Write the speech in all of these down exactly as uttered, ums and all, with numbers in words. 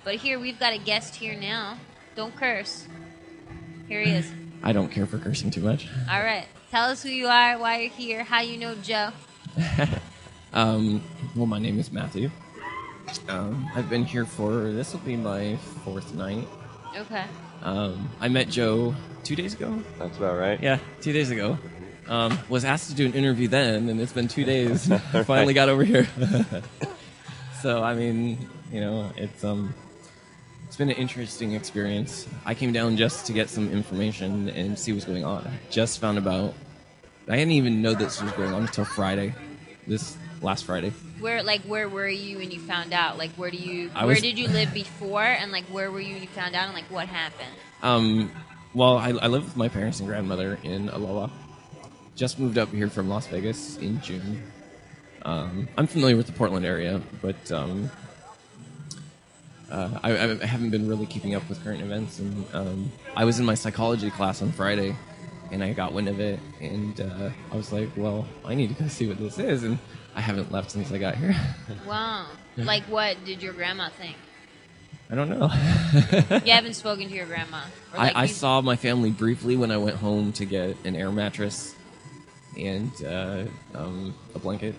But here, we've got a guest here now. Don't curse. Here he is. I don't care for cursing too much. All right. Tell us who you are, why you're here, how you know Joe. um, well, my name is Matthew. Um, I've been here for, this will be my fourth night. Okay. Um, I met Joe two days ago. That's about right. Yeah, two days ago. Um, was asked to do an interview then, and it's been two days. I finally got over here. So, I mean, you know, it's um, it's been an interesting experience. I came down just to get some information and see what's going on. I just found about, I didn't even know this was going on until Friday, this last Friday. Where, like, where were you when you found out? Like, where do you, I where was- did you live before, and like, where were you when you found out, and like, what happened? Um, well, I, I live with my parents and grandmother in Aloha. Just moved up here from Las Vegas in June. Um, I'm familiar with the Portland area, but um, uh, I, I haven't been really keeping up with current events. And um, I was in my psychology class on Friday, and I got wind of it, and uh, I was like, well, I need to go see what this is, and I haven't left since I got here. Wow. Like, what did your grandma think? I don't know. You haven't spoken to your grandma? Or, like, I, I you- saw my family briefly when I went home to get an air mattress and uh, um, a blanket.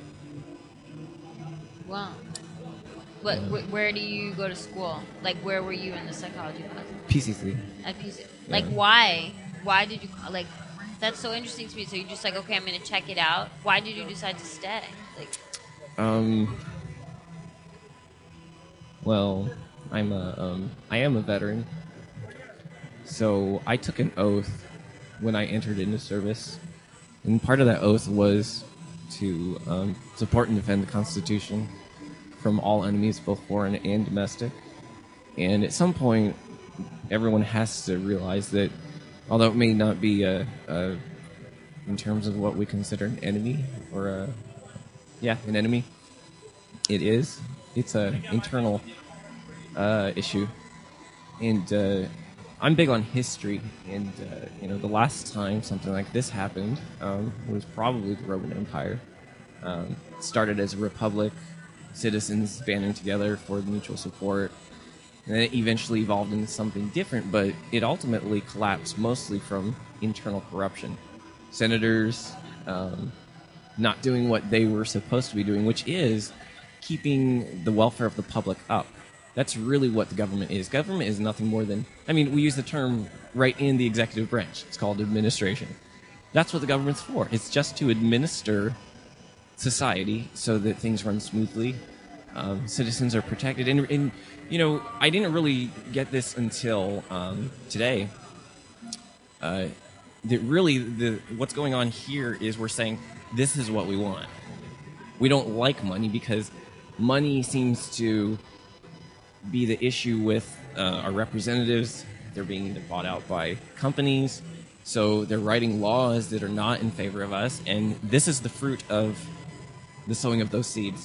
Wow. What, wh- where do you go to school? Like, where were you in the psychology class? P C C. At P C. Like, Yeah. why? Why did you, like, that's so interesting to me. So you're just like, okay, I'm going to check it out. Why did you decide to stay? Like, Um. Well, I'm a um, I am a veteran, so I took an oath when I entered into service, and part of that oath was to um, support and defend the Constitution from all enemies, both foreign and domestic. And at some point, everyone has to realize that, although it may not be a, a in terms of what we consider an enemy or a yeah, an enemy. It is. It's an internal uh, issue, and uh, I'm big on history. And uh, you know, the last time something like this happened um, was probably the Roman Empire. Um, it started as a republic, citizens banding together for mutual support, and then it eventually evolved into something different. But it ultimately collapsed mostly from internal corruption. Senators. Um, not doing what they were supposed to be doing, which is keeping the welfare of the public up. That's really what the government is. Government is nothing more than, I mean, we use the term right in the executive branch. It's called administration. That's what the government's for. It's just to administer society so that things run smoothly, um, citizens are protected. And, and, you know, I didn't really get this until um, today. Uh, that really, the what's going on here is we're saying, this is what we want. We don't like money because money seems to be the issue with uh, our representatives. They're being either bought out by companies, so they're writing laws that are not in favor of us, and this is the fruit of the sowing of those seeds.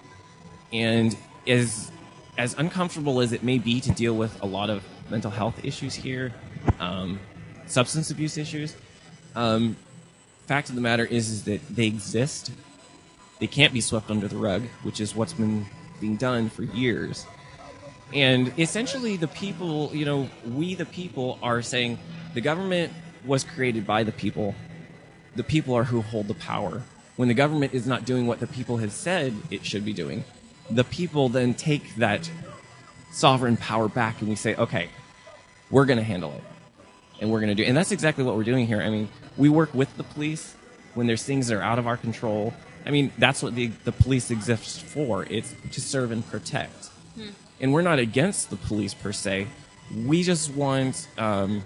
And as as uncomfortable as it may be to deal with a lot of mental health issues here, um, substance abuse issues, um, fact of the matter is, is that they exist. They can't be swept under the rug, which is what's been being done for years. And essentially the people, you know, we the people are saying the government was created by the people. The people are who hold the power. When the government is not doing what the people have said it should be doing, the people then take that sovereign power back and we say, okay, we're going to handle it. And we're going to do, and that's exactly what we're doing here. I mean, we work with the police when there's things that are out of our control. I mean, that's what the, the police exists for. It's to serve and protect. Hmm. And we're not against the police per se. We just want, um,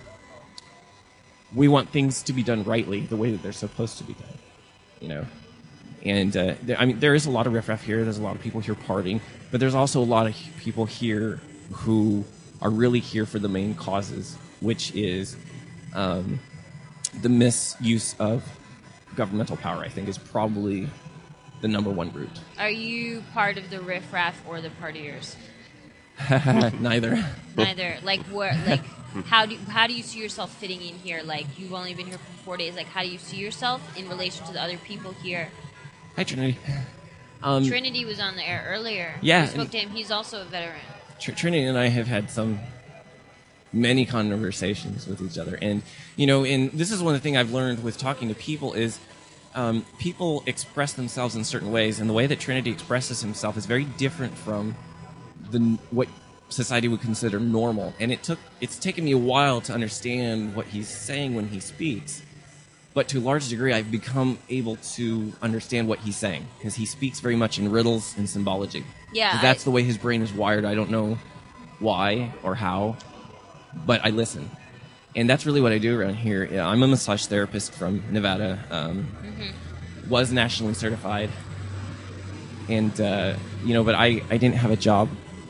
we want things to be done rightly, the way that they're supposed to be done. You know, and uh, there, I mean, there is a lot of riffraff here. There's a lot of people here partying, but there's also a lot of people here who are really here for the main causes, which is um, the misuse of governmental power, I think, is probably the number one root. are you part of the riffraff or the partiers? Neither. Neither. Like, where, like, how do how do you see yourself fitting in here? Like, you've only been here for four days. Like, how do you see yourself in relation to the other people here? Hi, Trinity. Um, Trinity was on the air earlier. Yeah, We spoke and- to him. He's also a veteran. Tr- Trinity and I have had some many conversations with each other, and you know, and this is one of the things I've learned with talking to people is um, people express themselves in certain ways, and the way that Trinity expresses himself is very different from the what society would consider normal. And it took it's taken me a while to understand what he's saying when he speaks. But to a large degree, I've become able to understand what he's saying because he speaks very much in riddles and symbology. Yeah, 'Cause that's I- the way his brain is wired. I don't know why or how, but I listen, and that's really what I do around here. Yeah, I'm a massage therapist from Nevada. Um, Mm-hmm. Was nationally certified, and uh, you know, but I, I didn't have a job.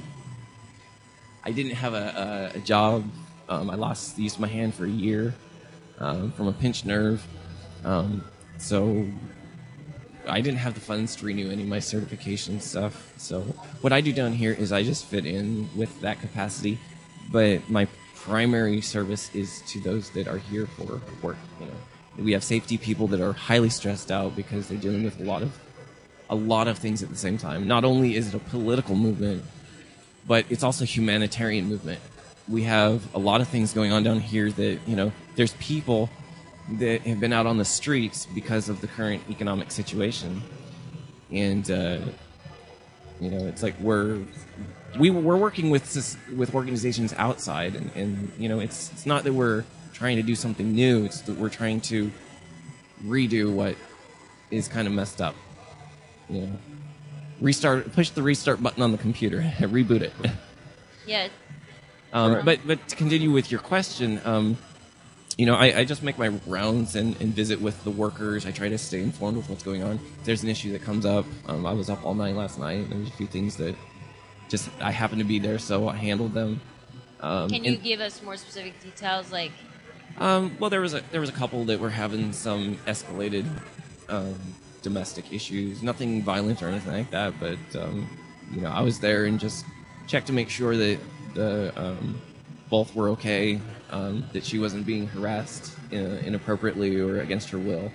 I didn't have a, a, a job. Um, I lost the use of my hand for a year um, from a pinched nerve. Um, so I didn't have the funds to renew any of my certification stuff. So what I do down here is I just fit in with that capacity. But my primary service is to those that are here for work. You know, we have safety people that are highly stressed out because they're dealing with a lot of a lot of things at the same time. Not only is it a political movement, but it's also a humanitarian movement. We have a lot of things going on down here that, you know, there's people that have been out on the streets because of the current economic situation. And, uh, you know, it's like we're, we, we're working with sis- with organizations outside. And, and, you know, it's, it's not that we're trying to do something new. It's that we're trying to redo what is kind of messed up. You know, restart, push the restart button on the computer, reboot it. Yeah. Um, but but to continue with your question, um, you know, I, I just make my rounds and, and visit with the workers. I try to stay informed with what's going on. If there's an issue that comes up, um, I was up all night last night, and there's a few things that just I happened to be there, so I handled them. Um, Can you and- give us more specific details? Like, Um, well, there was a there was a couple that were having some escalated um, domestic issues. Nothing violent or anything like that, but um, you know, I was there and just checked to make sure that the um, both were okay, um, that she wasn't being harassed uh, inappropriately or against her will.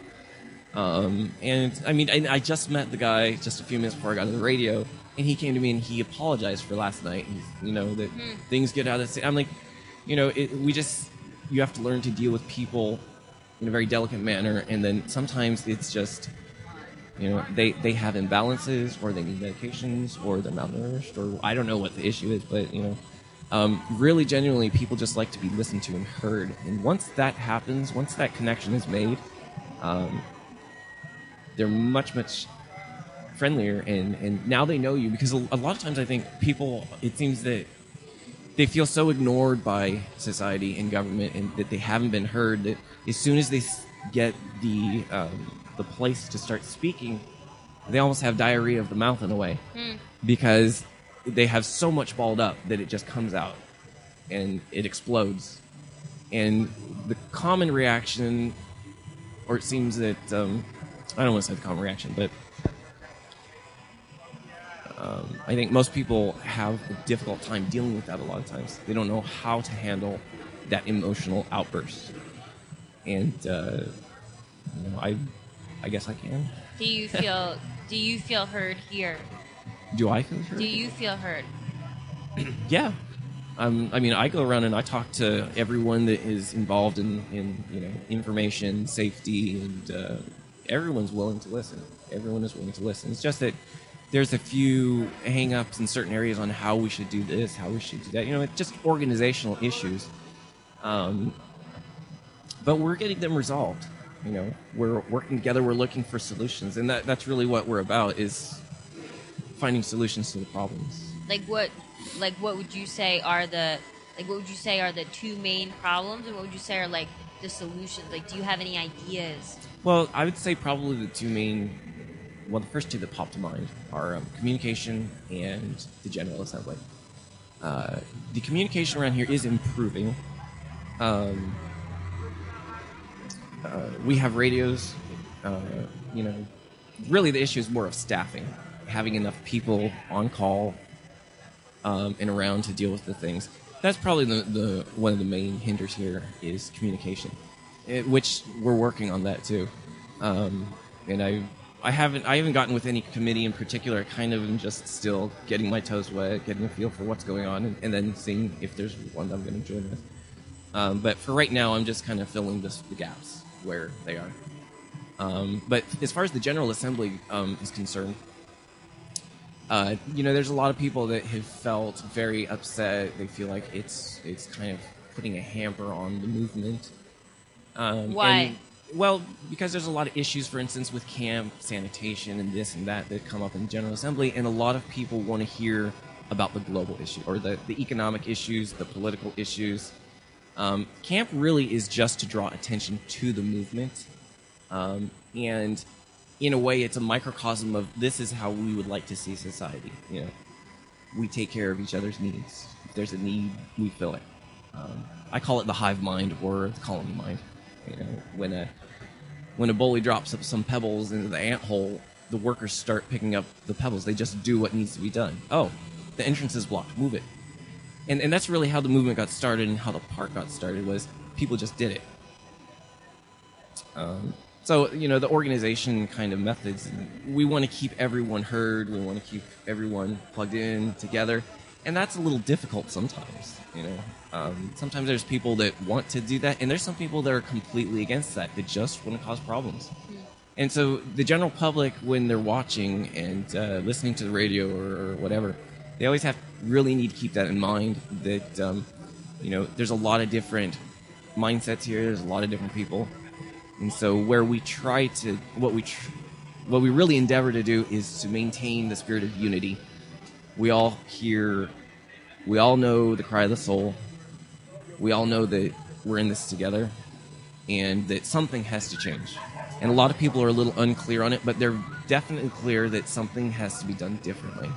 Um, and I mean, I, I just met the guy just a few minutes before I got on the radio, and he came to me and he apologized for last night. He's, you know, that Hmm. things get out of. I'm like, you know, it, we just you have to learn to deal with people in a very delicate manner, and then sometimes it's just, you know, they, they have imbalances, or they need medications, or they're malnourished, or I don't know what the issue is, but, you know, um, really genuinely, people just like to be listened to and heard. And once that happens, once that connection is made, um, they're much, much friendlier, and, and now they know you, because a, a lot of times I think people, it seems that they feel so ignored by society and government, and that they haven't been heard, that as soon as they s- get the um, the place to start speaking, they almost have diarrhea of the mouth in a way, because they have so much balled up that it just comes out and it explodes. And the common reaction, or it seems that um, I don't want to say the common reaction, but Um, I think most people have a difficult time dealing with that a lot of times. They don't know how to handle that emotional outburst. And, uh, you know, I, I guess I can. do you feel do you feel heard here? Do I feel heard? Do you feel heard? Yeah. Um, I mean, I go around and I talk to everyone that is involved in, in you know, information, safety, and uh, everyone's willing to listen. Everyone is willing to listen. It's just that there's a few hang-ups in certain areas on how we should do this, how we should do that. You know, it's just organizational issues. Um, but we're getting them resolved. You know, we're working together. We're looking for solutions, and that, that's really what we're about, is finding solutions to the problems. Like what like what would you say are the like what would you say are the two main problems, and what would you say are like the solutions? Like, do you have any ideas? Well, I would say probably the two main, well, the first two that pop to mind are um, communication and the General Assembly. Uh, the communication around here is improving. Um, uh, we have radios. Uh, you know, really the issue is more of staffing, having enough people on call um, and around to deal with the things. That's probably the, the one of the main hinders here is communication, it, which we're working on that too. Um, and I I haven't I haven't gotten with any committee in particular. I kind of am just still getting my toes wet, getting a feel for what's going on, and, and then seeing if there's one I'm going to join with. Um, but for right now, I'm just kind of filling this, the gaps where they are. Um, but as far as the General Assembly um, is concerned, uh, you know, there's a lot of people that have felt very upset. They feel like it's it's kind of putting a hamper on the movement. Um, Why? And, well, because there's a lot of issues, for instance, with camp, sanitation, and this and that that come up in the General Assembly, and a lot of people want to hear about the global issue, or the, the economic issues, the political issues. Um, camp really is just to draw attention to the movement, um, and in a way, it's a microcosm of this is how we would like to see society. You know, we take care of each other's needs. If there's a need, we fill it. Um, I call it the hive mind or the colony mind. You know, when a when a bully drops up some pebbles into the ant hole, the workers start picking up the pebbles. They just do what needs to be done. Oh, the entrance is blocked. Move it. And and that's really how the movement got started, and how the park got started was people just did it. Um, so you know, the organization kind of methods. We want to keep everyone heard. We want to keep everyone plugged in together, and that's a little difficult sometimes. You know. Um, sometimes there's people that want to do that, and there's some people that are completely against that, that just want to cause problems. Mm. And so the general public, when they're watching and uh, listening to the radio or, or whatever, they always have really need to keep that in mind, that, um, you know, there's a lot of different mindsets here, there's a lot of different people. And so where we try to, what we, tr- what we really endeavor to do is to maintain the spirit of unity. We all hear, we all know the cry of the soul. We all know that we're in this together, and that something has to change. And a lot of people are a little unclear on it, but they're definitely clear that something has to be done differently.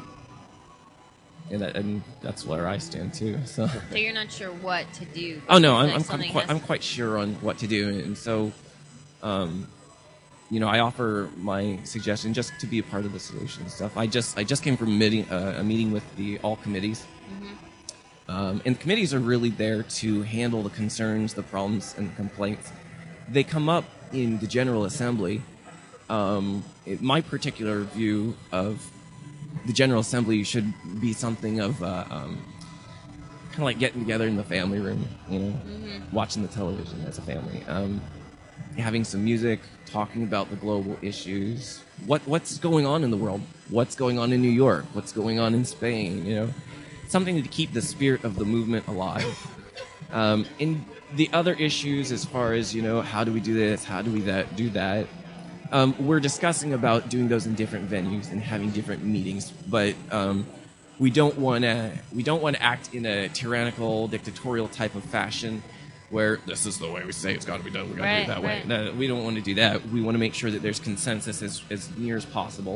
And, that, and that's where I stand too. So, so you're not sure what to do. Oh no, I'm like I'm, I'm, quite, I'm quite sure on what to do, and so, um, you know, I offer my suggestion just to be a part of the solution stuff. I just I just came from a meeting, uh, a meeting with the all committees. Mm-hmm. Um, and the committees are really there to handle the concerns, the problems, and the complaints. They come up in the General Assembly. Um, it, my particular view of the General Assembly should be something of uh, um, kind of like getting together in the family room, you know, mm-hmm. watching the television as a family, um, having some music, talking about the global issues. What what's going on in the world? What's going on in New York? What's going on in Spain? You know. Something to keep the spirit of the movement alive. Um, and the other issues, as far as, you know, how do we do this, how do we that do that, um, we're discussing about doing those in different venues and having different meetings. But um, we don't want to we don't want to act in a tyrannical, dictatorial type of fashion, where this is the way we say it's got to be done. We got to right, do it that right. way. No, we don't want to do that. We want to make sure that there's consensus as, as near as possible,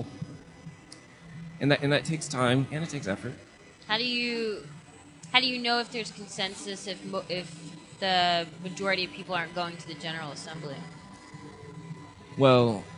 and that and that takes time and it takes effort. How do you how do you know if there's consensus if mo- if the majority of people aren't going to the General Assembly? Well,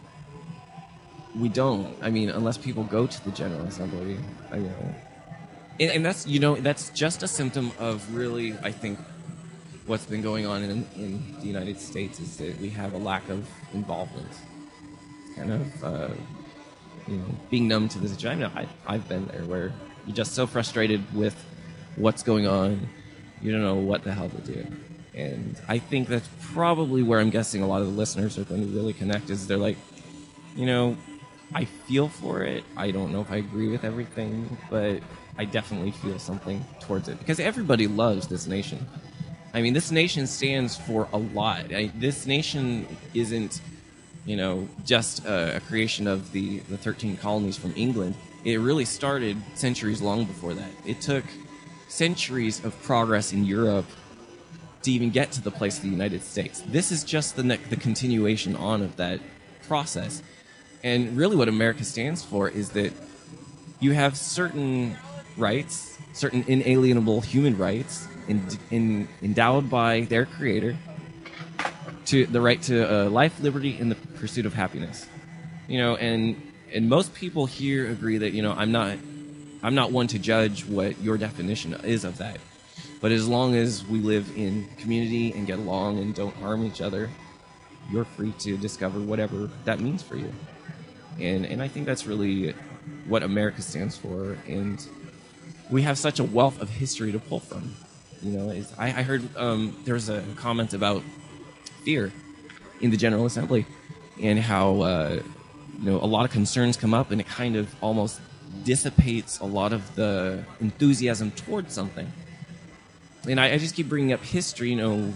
we don't. I mean, unless people go to the General Assembly, I you know, and, and that's you know that's just a symptom of really, I think, what's been going on in in the United States is that we have a lack of involvement, kind of uh, you know being numb to the situation. I know I, I've been there where. You're just so frustrated with what's going on, you don't know what the hell to do. And I think that's probably where I'm guessing a lot of the listeners are going to really connect, is they're like, you know, I feel for it. I don't know if I agree with everything, but I definitely feel something towards it. Because everybody loves this nation. I mean, this nation stands for a lot. I, this nation isn't, you know, just a, a creation of the, the thirteen colonies from England. It really started centuries long before that. It took centuries of progress in Europe to even get to the place of the United States. This is just the, ne- the continuation on of that process. And really what America stands for is that you have certain rights, certain inalienable human rights, in, in, endowed by their creator, to the right to uh, life, liberty, and the pursuit of happiness. You know, and and most people here agree that, you know, I'm not I'm not one to judge what your definition is of that. But as long as we live in community and get along and don't harm each other, you're free to discover whatever that means for you. and and I think that's really what America stands for. And we have such a wealth of history to pull from. You know, it's, I, I heard um, there was a comment about fear in the General Assembly, and how uh, you know, a lot of concerns come up, and it kind of almost dissipates a lot of the enthusiasm towards something. And I, I just keep bringing up history. You know,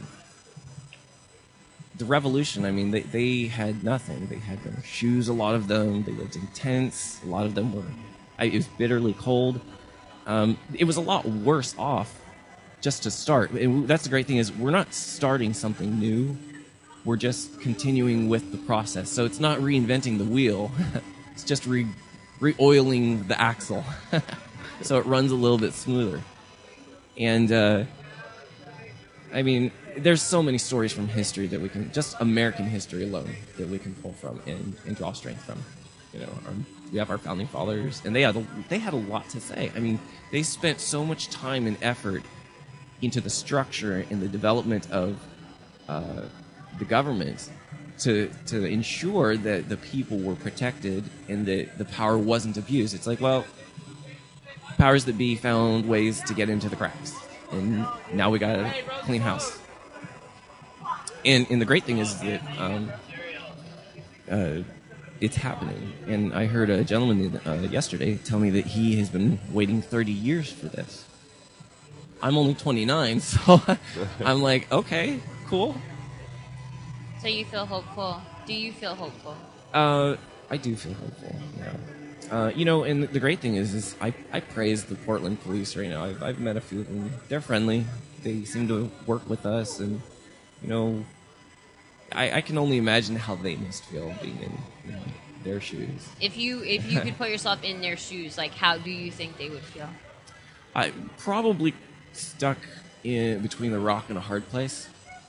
the Revolution. I mean, they they had nothing. They had no shoes. A lot of them. They lived in tents. A lot of them were. I, it was bitterly cold. Um, it was a lot worse off just to start. And that's the great thing, is we're not starting something new. We're just continuing with the process. So it's not reinventing the wheel. It's just re, re-oiling the axle. So it runs a little bit smoother. And, uh, I mean, there's so many stories from history that we can, just American history alone, that we can pull from and, and draw strength from. You know, um, we have our founding fathers, and they had, a, they had a lot to say. I mean, they spent so much time and effort into the structure and the development of uh, the government to to ensure that the people were protected and that the power wasn't abused. It's like, well, powers that be found ways to get into the cracks, and now we got a clean house. And and the great thing is that um, uh, it's happening. And I heard a gentleman uh, yesterday tell me that he has been waiting thirty years for this. I'm only twenty-nine, so I'm like, okay, cool. So you feel hopeful? Do you feel hopeful? Uh, I do feel hopeful. Yeah. Uh, you know, and the great thing is, is I, I praise the Portland police right now. I've, I've met a few of them. They're friendly. They seem to work with us, and you know, I, I can only imagine how they must feel being in, you know, their shoes. If you if you could put yourself in their shoes, like, how do you think they would feel? I probably stuck in between the rock and a hard place.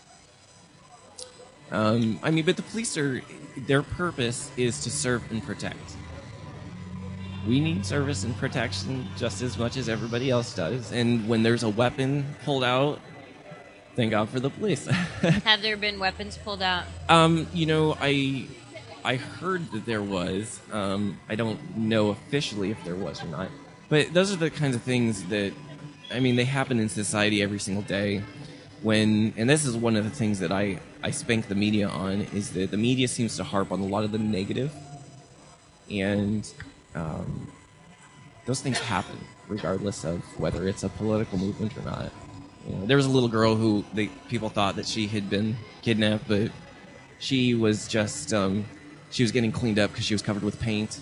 Um, I mean, but the police are, their purpose is to serve and protect. We need service and protection just as much as everybody else does. And when there's a weapon pulled out, thank God for the police. Have there been weapons pulled out? Um, you know, I I heard that there was. Um, I don't know officially if there was or not. But those are the kinds of things that, I mean, they happen in society every single day. When, and this is one of the things that I, I spank the media on, is that the media seems to harp on a lot of the negative. And um, those things happen regardless of whether it's a political movement or not. You know, there was a little girl who they, people thought that she had been kidnapped, but she was just, um, she was getting cleaned up because she was covered with paint.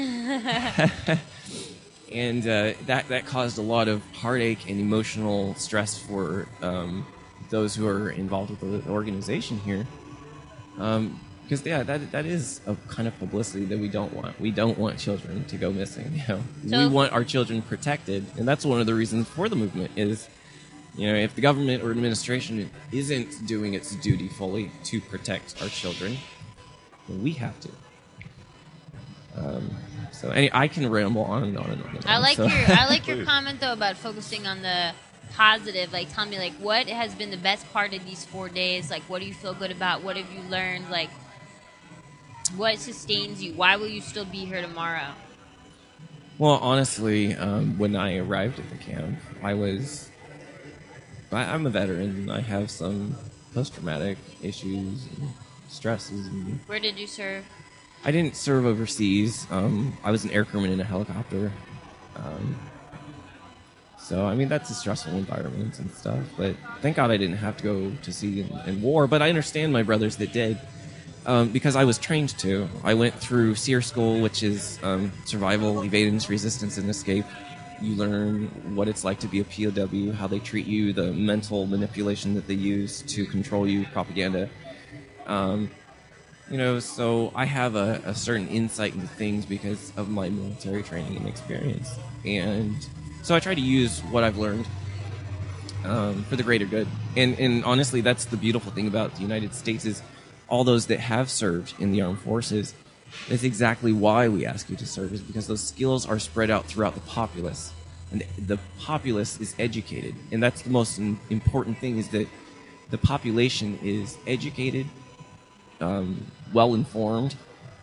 And uh, that, that caused a lot of heartache and emotional stress for um, those who are involved with the organization here. Um, because, yeah, that that is a kind of publicity that we don't want. We don't want children to go missing. You know, So- we want our children protected, and that's one of the reasons for the movement is, you know, if the government or administration isn't doing its duty fully to protect our children, then we have to. Um, so any, I can ramble on and on and on. And I on, like so. your I like your comment though about focusing on the positive. Like, tell me, like, what has been the best part of these four days? Like, what do you feel good about? What have you learned? Like, what sustains you? Why will you still be here tomorrow? Well, honestly, um, when I arrived at the camp, I was. I, I'm a veteran. I have some post-traumatic issues and stresses. And Where did you serve? I didn't serve overseas. Um, I was an air crewman in a helicopter. Um, so, I mean, that's a stressful environment and stuff. But thank God I didn't have to go to sea in, in war. But I understand my brothers that did. Um, because I was trained to. I went through SEER school, which is um, survival, evadance, resistance, and escape. You learn what it's like to be a P O W, how they treat you, the mental manipulation that they use to control you, propaganda. Um, you know, so I have a, a certain insight into things because of my military training and experience. And so I try to use what I've learned um, for the greater good. And, and honestly, that's the beautiful thing about the United States is all those that have served in the armed forces, that's exactly why we ask you to serve, is because those skills are spread out throughout the populace. And the populace is educated. And that's the most important thing, is that the population is educated, um, well-informed,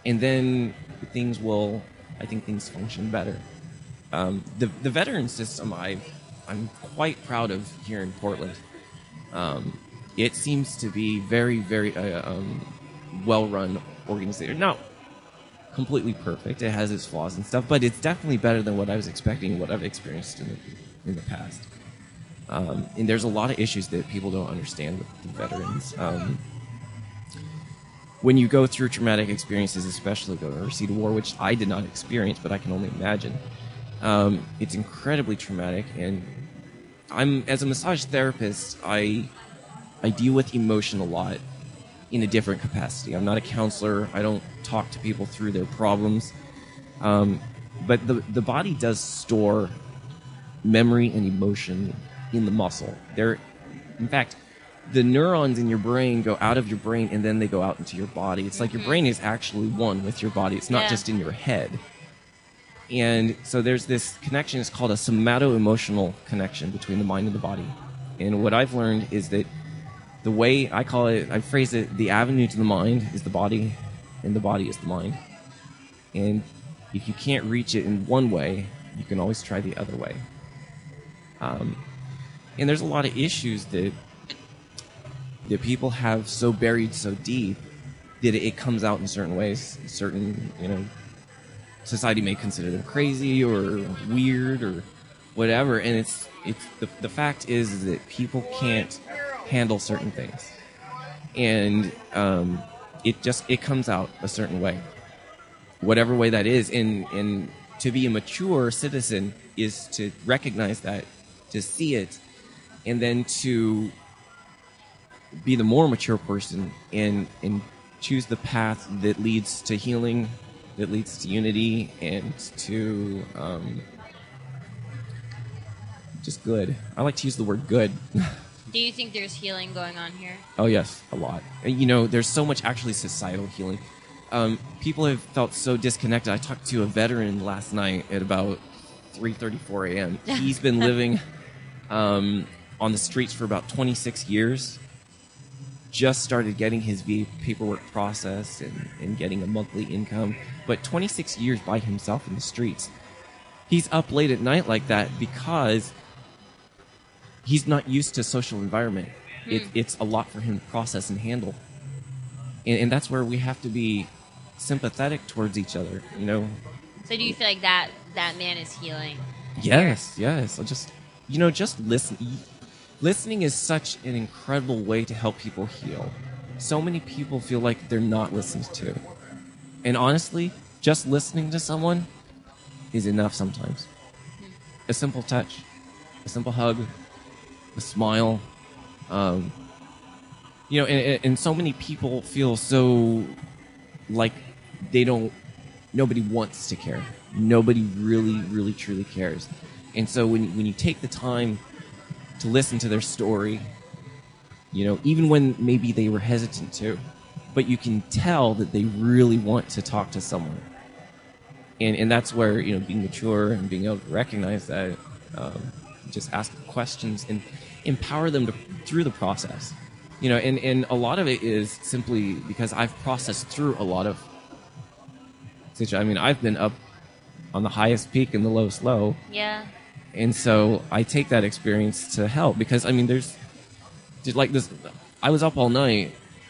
and then things will, I think things function better. Um, the the veteran system, I I'm quite proud of here in Portland. Um, it seems to be very very uh, um, well run organization. Not completely perfect; it has its flaws and stuff, but it's definitely better than what I was expecting and what I've experienced in the in the past. Um, and there's a lot of issues that people don't understand with the veterans. Um, when you go through traumatic experiences, especially going overseas to war, which I did not experience, but I can only imagine, um, it's incredibly traumatic. And I'm, as a massage therapist, I I deal with emotion a lot in a different capacity. I'm not a counselor. I don't talk to people through their problems. Um, but the the body does store memory and emotion in the muscle. There, in fact, the neurons in your brain go out of your brain and then they go out into your body. It's like your brain is actually one with your body. It's not Yeah. just in your head. And so there's this connection. It's called a somato-emotional connection between the mind and the body. And what I've learned is that the way I call it, I phrase it, the avenue to the mind is the body, and the body is the mind. And if you can't reach it in one way, you can always try the other way. Um, and there's a lot of issues that that people have so buried so deep that it, it comes out in certain ways. Certain, you know, society may consider them crazy or weird or whatever. And it's it's the the fact is that people can't handle certain things, and um, it just it comes out a certain way, whatever way that is. And and to be a mature citizen is to recognize that, to see it, and then to be the more mature person and and choose the path that leads to healing, that leads to unity, and to um, just good. I like to use the word good. Do you think there's healing going on here? Oh yes, a lot. And, you know, there's so much actually societal healing. Um, people have felt so disconnected. I talked to a veteran last night at about three thirty-four a.m. He's been living um, on the streets for about twenty-six years. Just started getting his V A paperwork processed and, and getting a monthly income. But twenty-six years by himself in the streets. He's up late at night like that because he's not used to social environment. Hmm. It, it's a lot for him to process and handle. And, and that's where we have to be sympathetic towards each other, you know? So do you feel like that that man is healing? Yes, yes. I'll just, you know, just listen. Listening is such an incredible way to help people heal. So many people feel like they're not listened to. And honestly, just listening to someone is enough sometimes. A simple touch, a simple hug, a smile. Um, you know, and, and so many people feel so like they don't, nobody wants to care. Nobody really, really, truly cares. And so when, when you take the time to listen to their story, you know, even when maybe they were hesitant to, but you can tell that they really want to talk to someone. And and that's where, you know, being mature and being able to recognize that, um, just ask questions and empower them to, through the process. You know, and, and a lot of it is simply because I've processed through a lot of situations. I mean, I've been up on the highest peak and the lowest low. Yeah. And so I take that experience to help because, I mean, there's, there's like this, I was up all night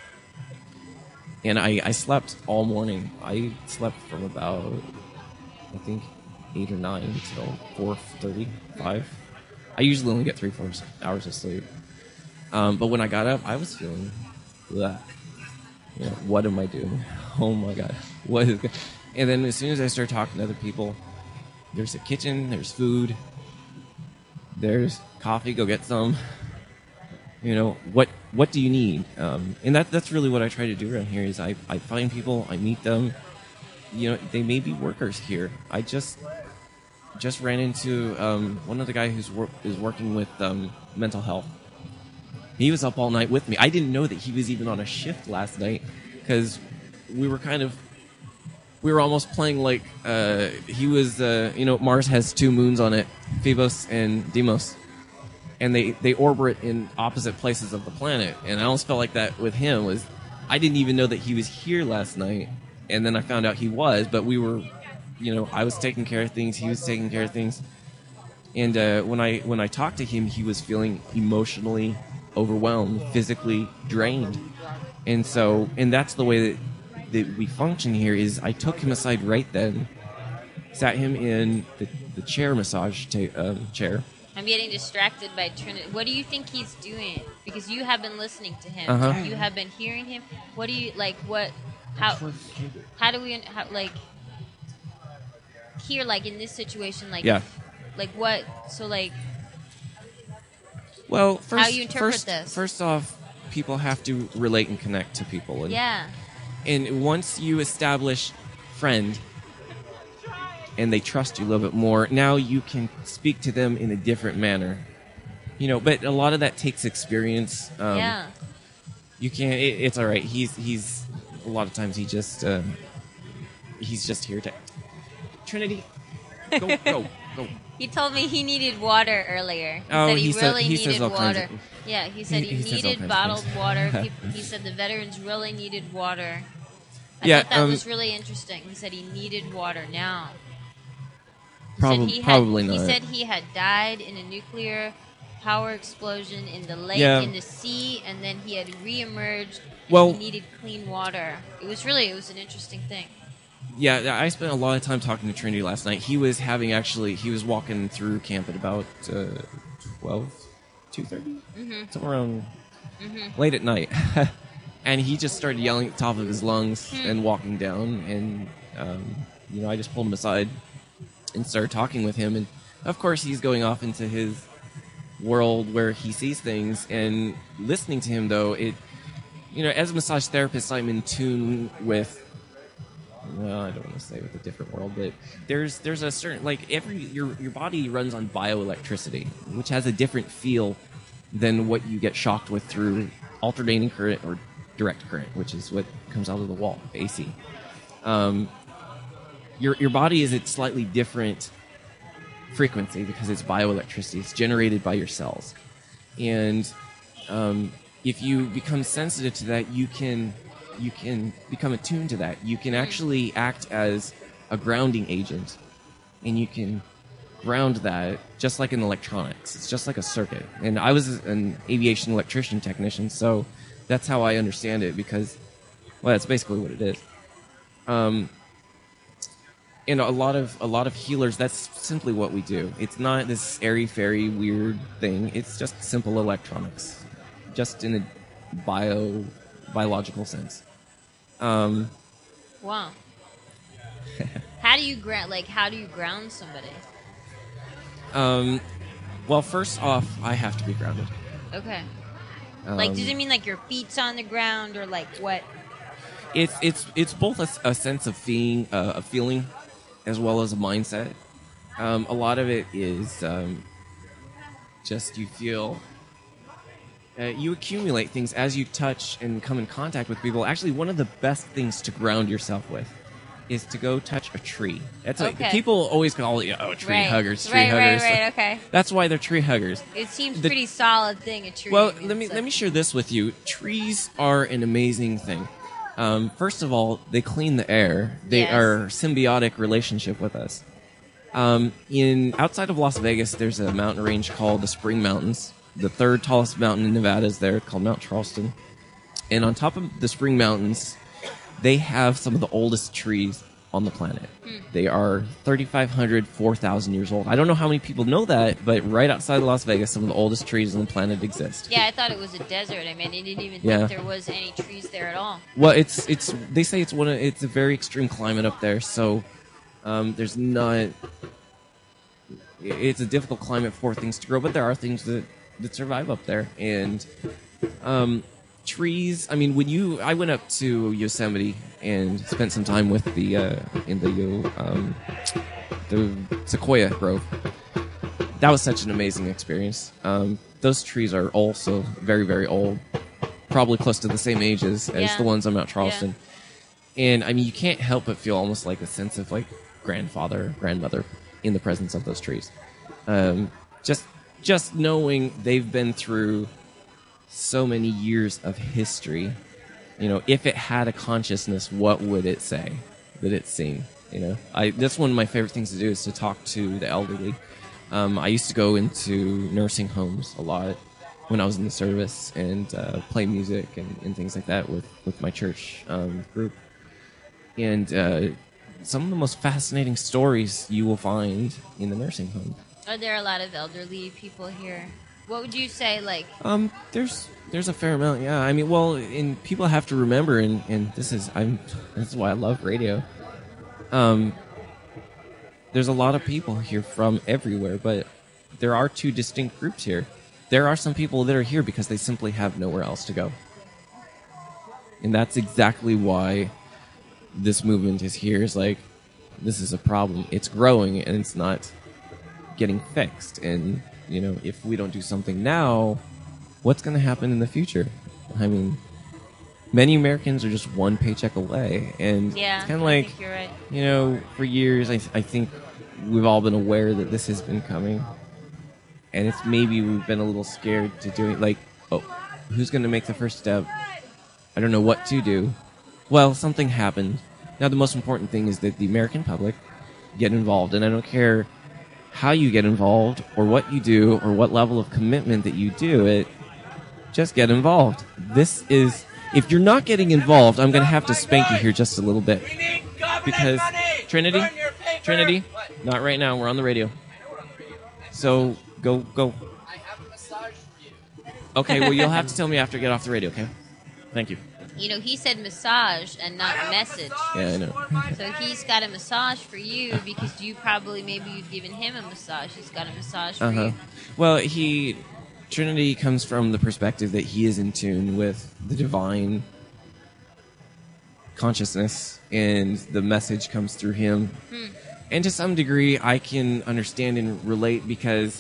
and I, I slept all morning. I slept from about, I think, eight or nine until four thirty, five. I usually only get three, four hours of sleep. Um, but when I got up, I was feeling, bleh. You know, what am I doing? Oh my God. What is, and then as soon as I start talking to other people, there's a kitchen, there's food, there's coffee, go get some. You know, what what do you need? Um, and that that's really what I try to do around here is I, I find people, I meet them. You know, they may be workers here. I just just ran into um, one of the guys who's wor- is working with um, mental health. He was up all night with me. I didn't know that he was even on a shift last night because we were kind of, we were almost playing like, uh, he was, uh, you know, Mars has two moons on it, Phobos and Deimos. And they, they orbit in opposite places of the planet. And I almost felt like that with him was, I didn't even know that he was here last night. and then I found out he was, but we were, you know, I was taking care of things, he was taking care of things. And uh, when I when I talked to him, he was feeling emotionally overwhelmed, physically drained. And so, and that's the way that, that we function here is I took him aside right then, sat him in the, the chair massage ta- um, chair. I'm getting distracted by Trinity. What do you think he's doing? Because you have been listening to him. Uh-huh. You have been hearing him. What do you, like, what, how, how do we, how, like, here, like, in this situation, like, Yeah. like, what, so, like, Well, first, How you interpret first, this. first off, people have to relate and connect to people. And, yeah. and once you establish friend and they trust you a little bit more, now you can speak to them in a different manner. You know, but a lot of that takes experience. Um, yeah. You can't. It, it's all right. He's he's a lot of times he just um, he's just here to Trinity. Go go go. He told me he needed water earlier. He Oh, said he, he said- really he says needed all kinds water. of- yeah, he said he, He- he says all needed kinds of bottled things. water. He, he said the veterans really needed water. I Yeah, thought that um, was really interesting. He said he needed water now. He Prob- said he probably had, not. He said he had died in a nuclear power explosion in the lake, Yeah. in the sea, and then he had reemerged. And Well- he needed clean water. It was really, it was an interesting thing. Yeah, I spent a lot of time talking to Trinity last night. He was having actually, he was walking through camp at about uh, twelve, two thirty? Mm-hmm. Somewhere around Mm-hmm. late at night. And he just started yelling at the top of his lungs Hmm. and walking down. And, um, you know, I just pulled him aside and started talking with him. And, of course, he's going off into his world where he sees things. And listening to him, though, it, you know, as a massage therapist, I'm in tune with, well, I don't want to say with a different world, but there's there's a certain, like, every your your body runs on bioelectricity, which has a different feel than what you get shocked with through alternating current or direct current, which is what comes out of the wall, A C. Um, your your body is at slightly different frequency because it's bioelectricity. It's generated by your cells, and um, if you become sensitive to that, you can you can become attuned to that. You can actually act as a grounding agent, and you can ground that just like in electronics. It's just like a circuit. And I was an aviation electrician technician, so that's how I understand it because, well, that's basically what it is. Um, and a lot of a lot of healers, that's simply what we do. It's not this airy fairy weird thing. It's just simple electronics, just in a bio biological sense. Um, Wow. How do you ground? Like, how do you ground somebody? um, well, first off, I have to be grounded. Okay. Um, Like, does it mean like your feet's on the ground or like what? It's it's it's both a, a sense of feeling, uh, a feeling, as well as a mindset. Um, a lot of it is um, just you feel. Uh, you accumulate things as you touch and come in contact with people. Actually, one of the best things to ground yourself with is to go touch a tree. That's like Okay. people always call it, oh, tree Right. huggers, tree right, huggers. Right, right, okay. That's why they're tree huggers. It seems The- pretty solid thing. A tree. Well, I mean, let me it's let like- me share this with you. Trees are an amazing thing. Um, first of all, they clean the air. They Yes. are a symbiotic relationship with us. Um, in outside of Las Vegas, there's a mountain range called the Spring Mountains. The third tallest mountain in Nevada is there, called Mount Charleston. And on top of the Spring Mountains, they have some of the oldest trees on the planet. Hmm. They are thirty-five hundred, four thousand years old. I don't know how many people know that, but right outside of Las Vegas, some of the oldest trees on the planet exist. Yeah, I thought it was a desert. I mean, I didn't even Yeah. think there was any trees there at all. Well, it's it's they say it's one of, it's a very extreme climate up there, so um, there's not. It's a difficult climate for things to grow, but there are things that, that survive up there, and um, trees. I mean, when you, I went up to Yosemite and spent some time with the uh, in the Yo- um, the Sequoia Grove. That was such an amazing experience. Um, those trees are also very, very old, probably close to the same ages as Yeah. the ones on Mount Charleston. And I mean, you can't help but feel almost like a sense of like grandfather, grandmother in the presence of those trees. Um, just, just knowing they've been through so many years of history, you know, if it had a consciousness, what would it say that it's seen? You know, I that's one of my favorite things to do is to talk to the elderly. Um, I used to go into nursing homes a lot when I was in the service and uh, play music and, and things like that with, with my church um, group. And uh, some of the most fascinating stories you will find in the nursing home. Are there a lot of elderly people here? What would you say, like... Um, there's there's a fair amount, yeah. I mean, well, and people have to remember, and, and this is I'm this is why I love radio. Um, there's a lot of people here from everywhere, but there are two distinct groups here. There are some people that are here because they simply have nowhere else to go. And that's exactly why this movement is here. Is like, this is a problem. It's growing, and it's not getting fixed. And, you know, if we don't do something now, what's going to happen in the future? I mean, many Americans are just one paycheck away. And yeah, it's kind of I like, think you're right. you know, for years, I, I think we've all been aware that this has been coming. And it's maybe we've been a little scared to do it. Like, oh, who's going to make the first step? I don't know what to do. Well, something happened. Now, the most important thing is that the American public get involved. And I don't care how you get involved or what you do or what level of commitment that you do it. Just get involved. This is... If you're not getting involved, I'm going to have to spank you here just a little bit. Because... Trinity? Trinity? Not right now. We're on the radio. So... Go, go. I have a massage for you. Okay, well, you'll have to tell me after I get off the radio, okay? Thank you. You know, he said massage and not message. Yeah, I know. So he's got a massage for you because you probably, maybe you've given him a massage. He's got a massage for Uh-huh. you. Well, he... Trinity comes from the perspective that he is in tune with the divine consciousness, and the message comes through him. Hmm. And to some degree, I can understand and relate because...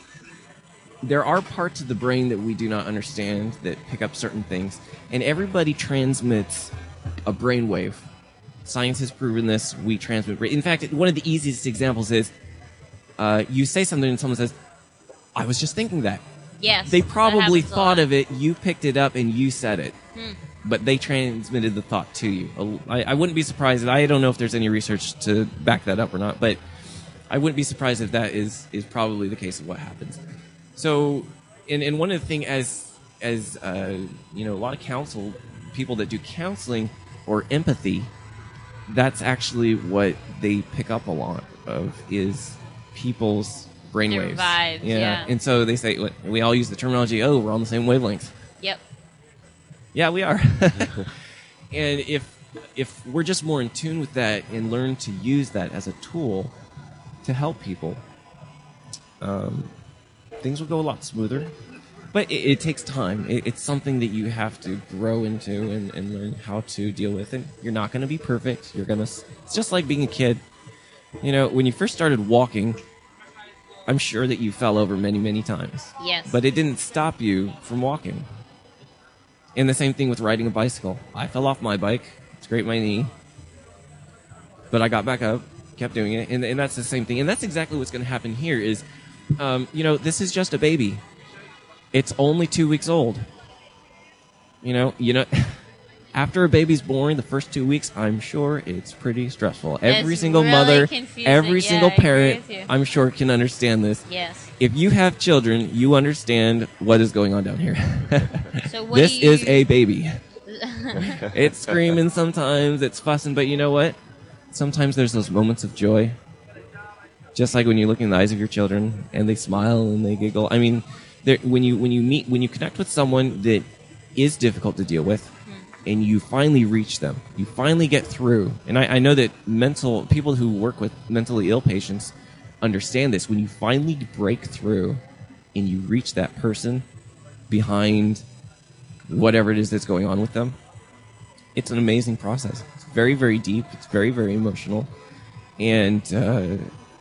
there are parts of the brain that we do not understand that pick up certain things. And everybody transmits a brainwave. Science has proven this. We transmit... In fact, one of the easiest examples is uh, you say something and someone says, I was just thinking that. Yes. They that probably happens a thought lot. of it, you picked it up, and you said it. Hmm. But they transmitted the thought to you. I, I wouldn't be surprised. I don't know if there's any research to back that up or not, but I wouldn't be surprised if that is, is probably the case of what happens. So, and, and one of the things as, as uh, you know, a lot of counsel, people that do counseling or empathy, that's actually what they pick up a lot of is people's brainwaves. Their vibes, yeah. And so they say, we all use the terminology, oh, we're on the same wavelength. Yep. Yeah, we are. And if if we're just more in tune with that and learn to use that as a tool to help people, um, things will go a lot smoother. But it, it takes time. It, it's something that you have to grow into and, and learn how to deal with. And you're not going to be perfect. You're gonna. It's just like being a kid. You know, when you first started walking, I'm sure that you fell over many, many times. Yes. But it didn't stop you from walking. And the same thing with riding a bicycle. I fell off my bike, scraped my knee, but I got back up, kept doing it, and, and that's the same thing. And that's exactly what's going to happen here is, um, you know, this is just a baby. It's only two weeks old. You know, you know, after a baby's born, the first two weeks, I'm sure it's pretty stressful. Every It's single really mother, confusing. every Yeah, single I agree parent, with you. I'm sure can understand this. Yes. If you have children, you understand what is going on down here. So what This do you... is a baby. It's screaming sometimes, it's fussing, but you know what? Sometimes there's those moments of joy. Just like when you look in the eyes of your children and they smile and they giggle. I mean, there- when you when you meet when you connect with someone that is difficult to deal with, and you finally reach them, you finally get through. And I, I know that mental people who work with mentally ill patients understand this. When you finally break through and you reach that person behind whatever it is that's going on with them, it's an amazing process. It's very, very deep. It's very, very emotional. And, uh,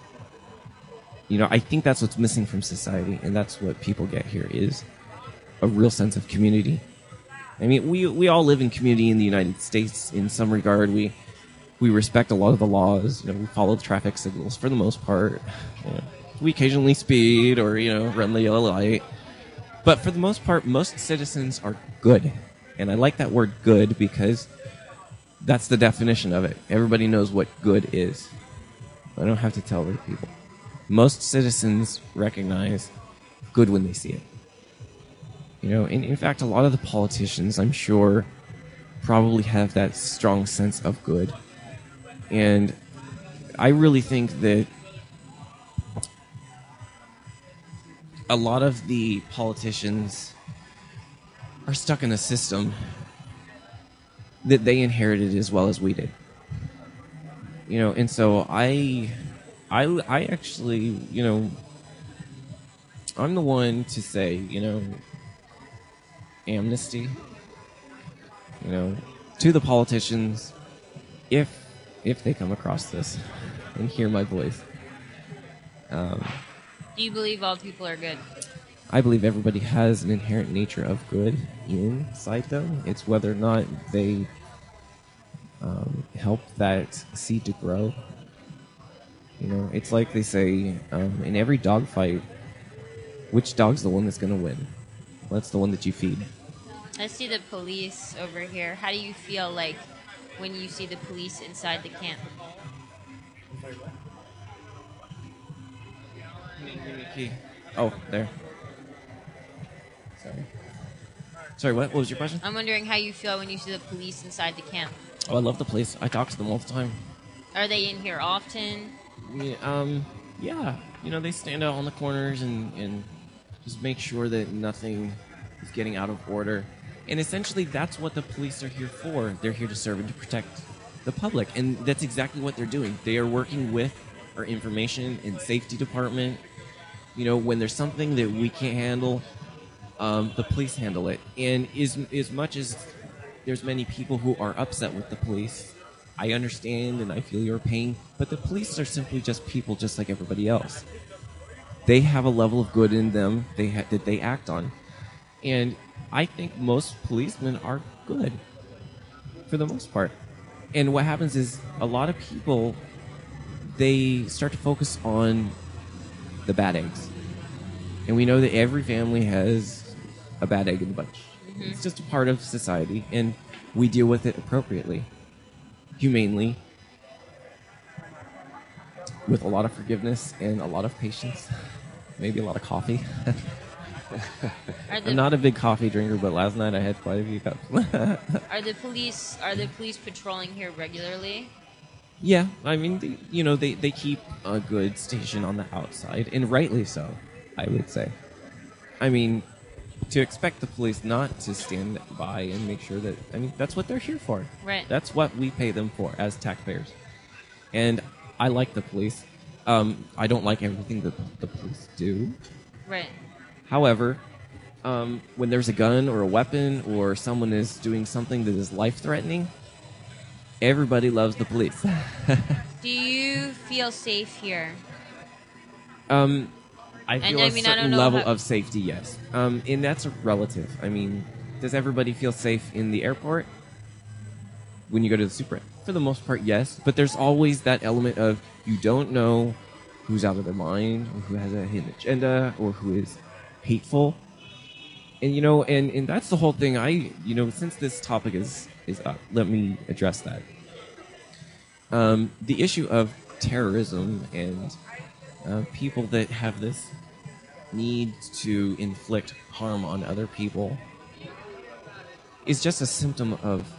you know, I think that's what's missing from society, and that's what people get here is a real sense of community. I mean, we we all live in community in the United States in some regard. We we respect a lot of the laws. You know, we follow the traffic signals for the most part. You know, we occasionally speed or, you know, run the yellow light. But for the most part, most citizens are good. And I like that word good because that's the definition of it. Everybody knows what good is. I don't have to tell other people. Most citizens recognize good when they see it. You know, and in fact, a lot of the politicians, I'm sure, probably have that strong sense of good. And I really think that a lot of the politicians are stuck in a system that they inherited as well as we did. You know, and so I, I, I actually, you know, I'm the one to say, you know, amnesty, you know, to the politicians, if if they come across this and hear my voice. Um, Do you believe all people are good? I believe everybody has an inherent nature of good inside them. It's whether or not they um, help that seed to grow. You know, it's like they say, um, in every dog fight, which dog's the one that's going to win? Well, that's the one that you feed. I see the police over here. How do you feel like when you see the police inside the camp? Oh, there. Sorry. Sorry, what? What was your question? I'm wondering how you feel when you see the police inside the camp. Oh, I love the police. I talk to them all the time. Are they in here often? Yeah, um, yeah. You know, they stand out on the corners and, and just make sure that nothing is getting out of order. And essentially, that's what the police are here for. They're here to serve and to protect the public. And that's exactly what they're doing. They are working with our information and safety department. You know, when there's something that we can't handle, um, the police handle it. And as, as much as there's many people who are upset with the police, I understand and I feel your pain, but the police are simply just people just like everybody else. They have a level of good in them they ha- that they act on. And I think most policemen are good, for the most part. And what happens is a lot of people, they start to focus on the bad eggs. And we know that every family has a bad egg in the bunch. Mm-hmm. It's just a part of society, and we deal with it appropriately, humanely, with a lot of forgiveness and a lot of patience, maybe a lot of coffee. I'm not a big coffee drinker, but last night I had quite a few cups. Are the police are the police patrolling here regularly? Yeah, I mean, they, you know, they, they keep a good station on the outside, and rightly so, I would say. I mean, to expect the police not to stand by and make sure that, I mean, that's what they're here for. Right. That's what we pay them for as taxpayers. And I like the police. Um, I don't like everything that the police do. Right. However, um, when there's a gun or a weapon or someone is doing something that is life-threatening, everybody loves the police. Do you feel safe here? Um, I feel And, I a mean, I certain don't know level how- of safety, yes. Um, and that's relative. I mean, does everybody feel safe in the airport when you go to the super? For the most part, yes. But there's always that element of you don't know who's out of their mind or who has a hidden agenda or who is hateful. And, you know, and, and that's the whole thing. I, you know, since this topic is, is up, let me address that. Um, the issue of terrorism and uh, people that have this need to inflict harm on other people is just a symptom of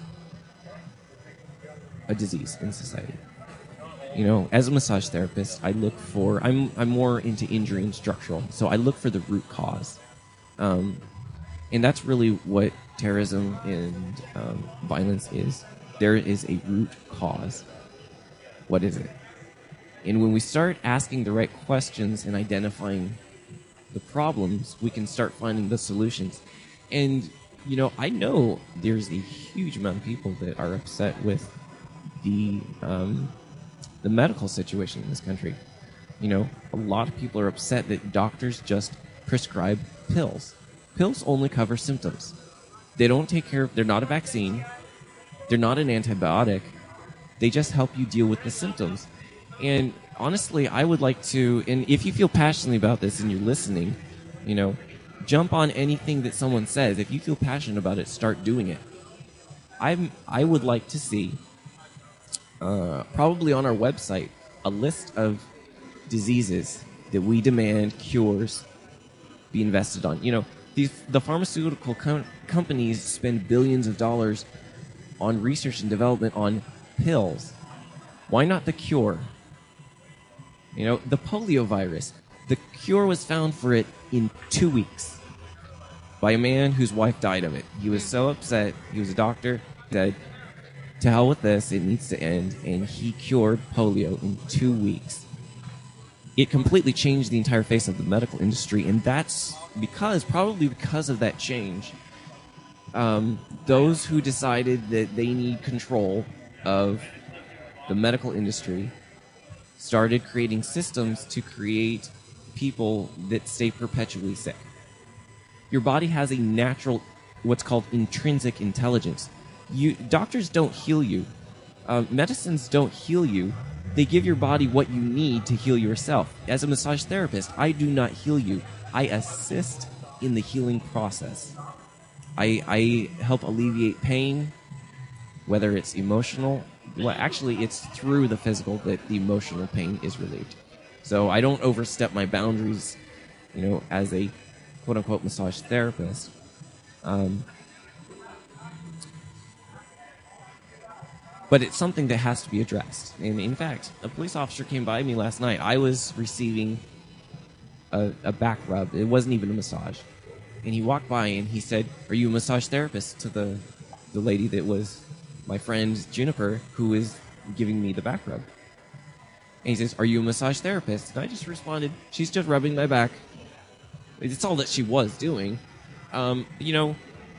a disease in society. You know, as a massage therapist, I look for, I'm, I'm more into injury and structural, so I look for the root cause. Um, and that's really what terrorism and um, violence is. There is a root cause. What is it? And when we start asking the right questions and identifying the problems, we can start finding the solutions. And, you know, I know there's a huge amount of people that are upset with the um, the medical situation in this country. You know, a lot of people are upset that doctors just prescribe pills. Pills only cover symptoms. They don't take care of, they're not a vaccine. They're not an antibiotic. They just help you deal with the symptoms. And honestly, I would like to, and if you feel passionately about this and you're listening, you know, jump on anything that someone says. If you feel passionate about it, start doing it. I'm I would like to see, uh, probably on our website, a list of diseases that we demand cures be invested on. You know, these the pharmaceutical com- companies spend billions of dollars on research and development on pills. Why not the cure? You know, the polio virus. The cure was found for it in two weeks by a man whose wife died of it. He was so upset. He was a doctor. He said, to hell with this. It needs to end. And he cured polio in two weeks. It completely changed the entire face of the medical industry. And that's because, probably because of that change, um, those who decided that they need control of the medical industry started creating systems to create people that stay perpetually sick. Your body has a natural, what's called intrinsic intelligence. You doctors don't heal you. Uh, medicines don't heal you. They give your body what you need to heal yourself. As a massage therapist, I do not heal you. I assist in the healing process. I, I help alleviate pain, whether it's emotional. Well, actually, it's through the physical that the emotional pain is relieved. So I don't overstep my boundaries, you know, as a quote-unquote massage therapist. Um, but it's something that has to be addressed. And in fact, a police officer came by me last night. I was receiving a, a back rub. It wasn't even a massage. And he walked by and he said, "Are you a massage therapist?" to the, the lady that was my friend Juniper, who is giving me the back rub. And he says, "Are you a massage therapist?" And I just responded, "She's just rubbing my back." It's all that she was doing. Um, you know,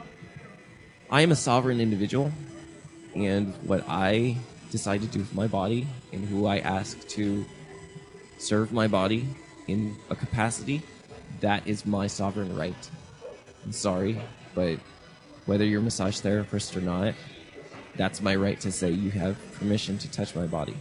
I am a sovereign individual, and what I decide to do for my body and who I ask to serve my body in a capacity, that is my sovereign right. I'm sorry, but whether you're a massage therapist or not, that's my right to say you have permission to touch my body.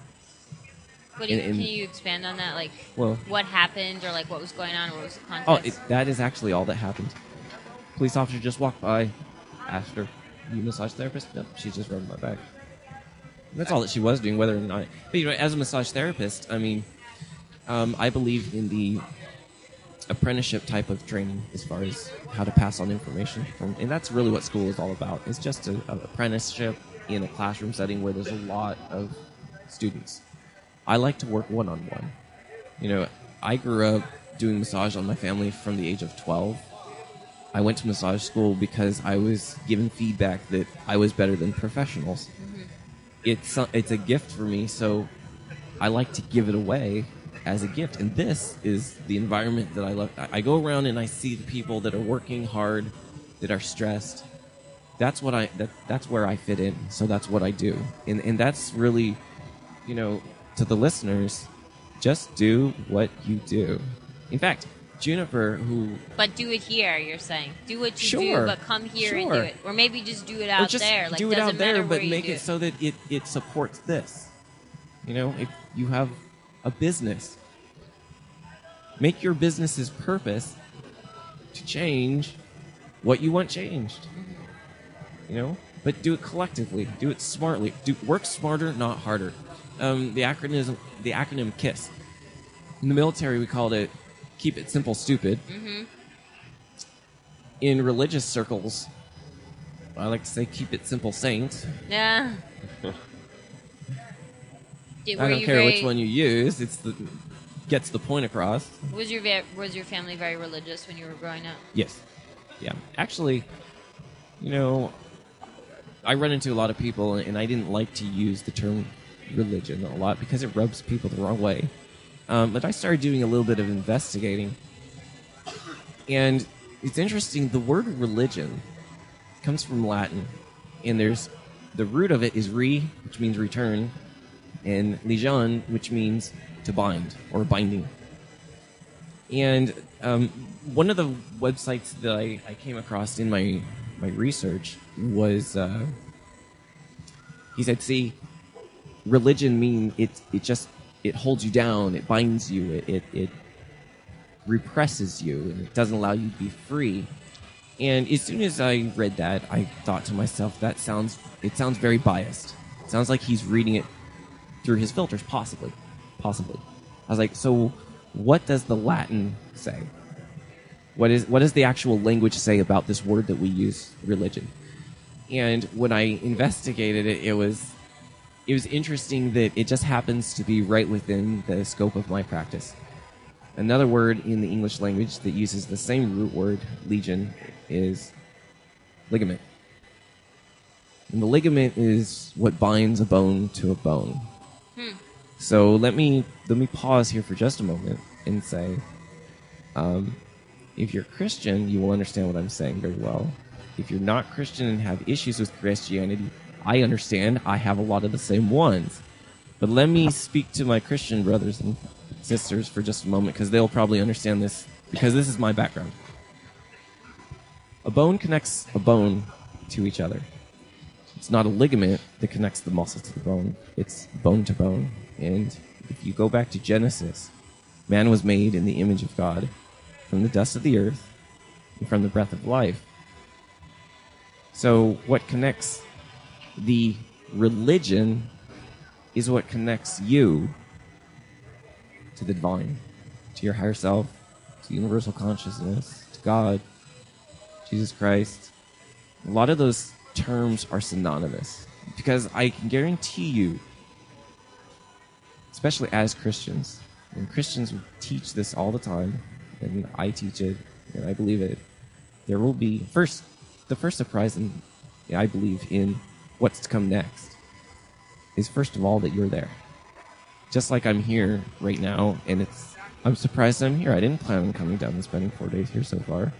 What do you, And- and- can you expand on that? Like, Well- what happened, or like what was going on, or what was the Oh, context? it, that is actually all that happened. Police officer just walked by, asked her, "You a massage therapist?" No, she's just rubbing my back. That's all that she was doing, whether or not. But you know, as a massage therapist, I mean, um, I believe in the apprenticeship type of training as far as how to pass on information, from, and that's really what school is all about. It's just an apprenticeship in a classroom setting where there's a lot of students. I like to work one-on-one. You know, I grew up doing massage on my family from the age of twelve. I went to massage school because I was given feedback that I was better than professionals. Mm-hmm. It's it's a gift for me, so I like to give it away as a gift. And this is the environment that I love. I, I go around and I see the people that are working hard, that are stressed. That's what I that that's where I fit in. So that's what I do. And and that's really, you know, to the listeners, just do what you do. In fact, Juniper, who But do it here, you're saying. Do what you Sure. do, but come here and Sure. do it. Or maybe just do it or out just there. Like, do it doesn't out there, matter where but you make do it so that it, it supports this. You know, if you have a business, make your business's purpose to change what you want changed. You know, but do it collectively. Do it smartly. Do work smarter, not harder. Um, the acronym, the acronym KISS. In the military, we called it "Keep It Simple, Stupid." Mm-hmm. In religious circles, I like to say "Keep It Simple, Saint." Yeah. Did, I were don't you care very, which one you use. It's the gets the point across. Was your ve- was your family very religious when you were growing up? Yes. Yeah. Actually, you know, I run into a lot of people, and I didn't like to use the term religion a lot because it rubs people the wrong way. Um, but I started doing a little bit of investigating. And it's interesting, the word religion comes from Latin. And there's the root of it is re, which means return, and legion, which means to bind or binding. And um, one of the websites that I, I came across in my, my research was, uh, he said, see, religion mean it, it just, it holds you down, it binds you, it, it, it represses you, and it doesn't allow you to be free. And as soon as I read that, I thought to myself, that sounds, it sounds very biased. It sounds like he's reading it through his filters, possibly. Possibly. I was like, so what does the Latin say? What is, what does the actual language say about this word that we use, religion? And when I investigated it, it was, it was interesting that it just happens to be right within the scope of my practice. Another word in the English language that uses the same root word, legion, is ligament. And the ligament is what binds a bone to a bone. Hmm. So let me let me pause here for just a moment and say, um, if you're Christian, you will understand what I'm saying very well. If you're not Christian and have issues with Christianity, I understand. I have a lot of the same ones. But let me speak to my Christian brothers and sisters for just a moment, because they'll probably understand this, because this is my background. A bone connects a bone to each other. It's not a ligament that connects the muscle to the bone. It's bone to bone. And if you go back to Genesis, man was made in the image of God, from the dust of the earth and from the breath of life. So what connects the religion is what connects you to the divine, to your higher self, to universal consciousness, to God, Jesus Christ. A lot of those terms are synonymous, because I can guarantee you, especially as Christians, and Christians teach this all the time, and I teach it, and I believe it, there will be, first, the first surprise, in, I believe, in what's to come next, is first of all that you're there. Just like I'm here right now, and it's, I'm surprised I'm here. I didn't plan on coming down and spending four days here so far.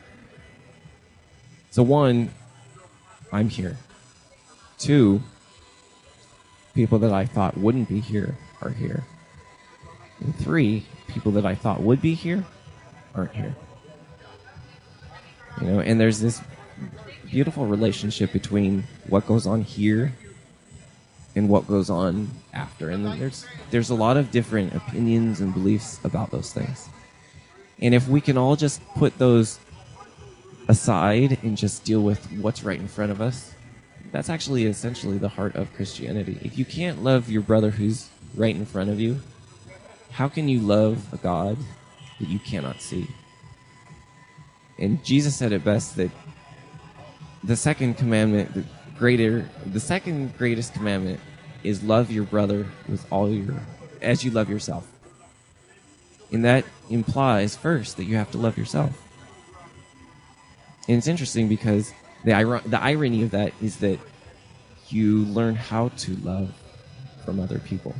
So one, I'm here. Two, people that I thought wouldn't be here are here. And three, people that I thought would be here aren't here. You know, and there's this beautiful relationship between what goes on here and what goes on after. And then there's there's a lot of different opinions and beliefs about those things. And if we can all just put those aside and just deal with what's right in front of us, that's actually essentially the heart of Christianity. If you can't love your brother who's right in front of you, how can you love a God that you cannot see? And Jesus said it best, that the second commandment, the greater, the second greatest commandment is love your brother with all your, as you love yourself. And that implies first that you have to love yourself. And it's interesting because the ir- the irony of that is that you learn how to love from other people.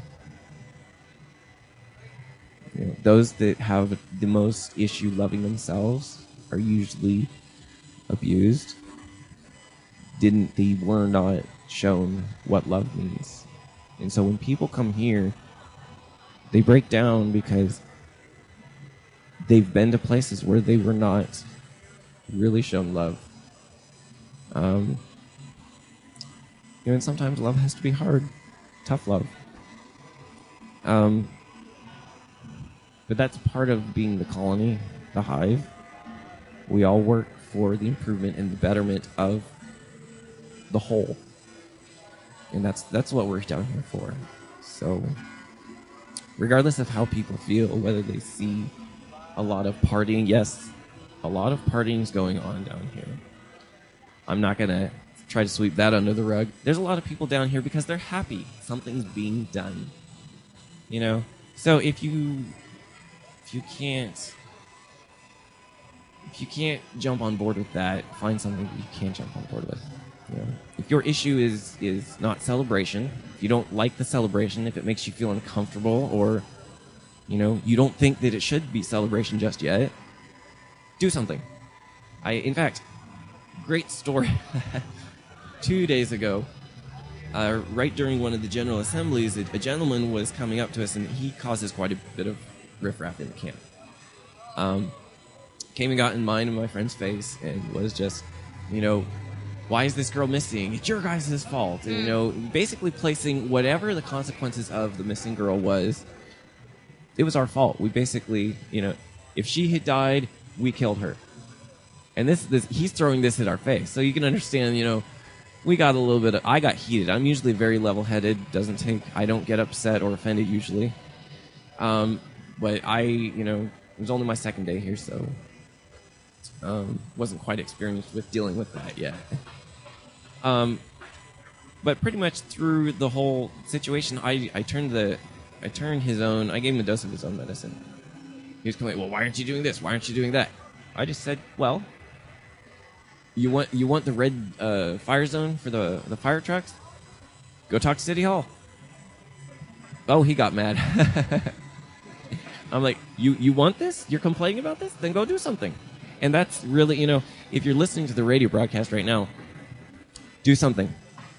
You know, those that have the most issue loving themselves are usually abused. Didn't they were not shown what love means. And so when people come here, they break down because they've been to places where they were not really shown love. Um, you know, and sometimes love has to be hard, tough love. Um, but that's part of being the colony, the hive. We all work for the improvement and the betterment of the whole. And that's that's what we're down here for. So, regardless of how people feel, whether they see a lot of partying, yes, a lot of partying is going on down here. I'm not going to try to sweep that under the rug. There's a lot of people down here because they're happy. Something's being done. You know? So if you if you can't if you can't jump on board with that, find something that you can jump on board with. You know? If your issue is is not celebration, if you don't like the celebration, if it makes you feel uncomfortable, or you know, you don't think that it should be celebration just yet, do something. I, in fact, great story. Two days ago, uh, right during one of the General Assemblies, a, a gentleman was coming up to us, and he causes quite a bit of riffraff in the camp. Um, came and got in mine and my friend's face, and was just, you know, why is this girl missing? It's your guys' fault. And, you know, basically placing whatever the consequences of the missing girl was, it was our fault. We basically, you know, if she had died, we killed her. And this, this, he's throwing this at our face. So you can understand, you know, we got a little bit of, I got heated. I'm usually very level-headed. Doesn't take, I don't get upset or offended usually. Um, but I, you know, it was only my second day here, so um, wasn't quite experienced with dealing with that yet. Um, but pretty much through the whole situation, I, I turned the, I turned his own, I gave him a dose of his own medicine. He was complaining, well, why aren't you doing this? Why aren't you doing that? I just said, well, you want you want the red uh, fire zone for the, the fire trucks? Go talk to City Hall. Oh, he got mad. I'm like, you, you want this? You're complaining about this? Then go do something. And that's really, you know, if you're listening to the radio broadcast right now, do something.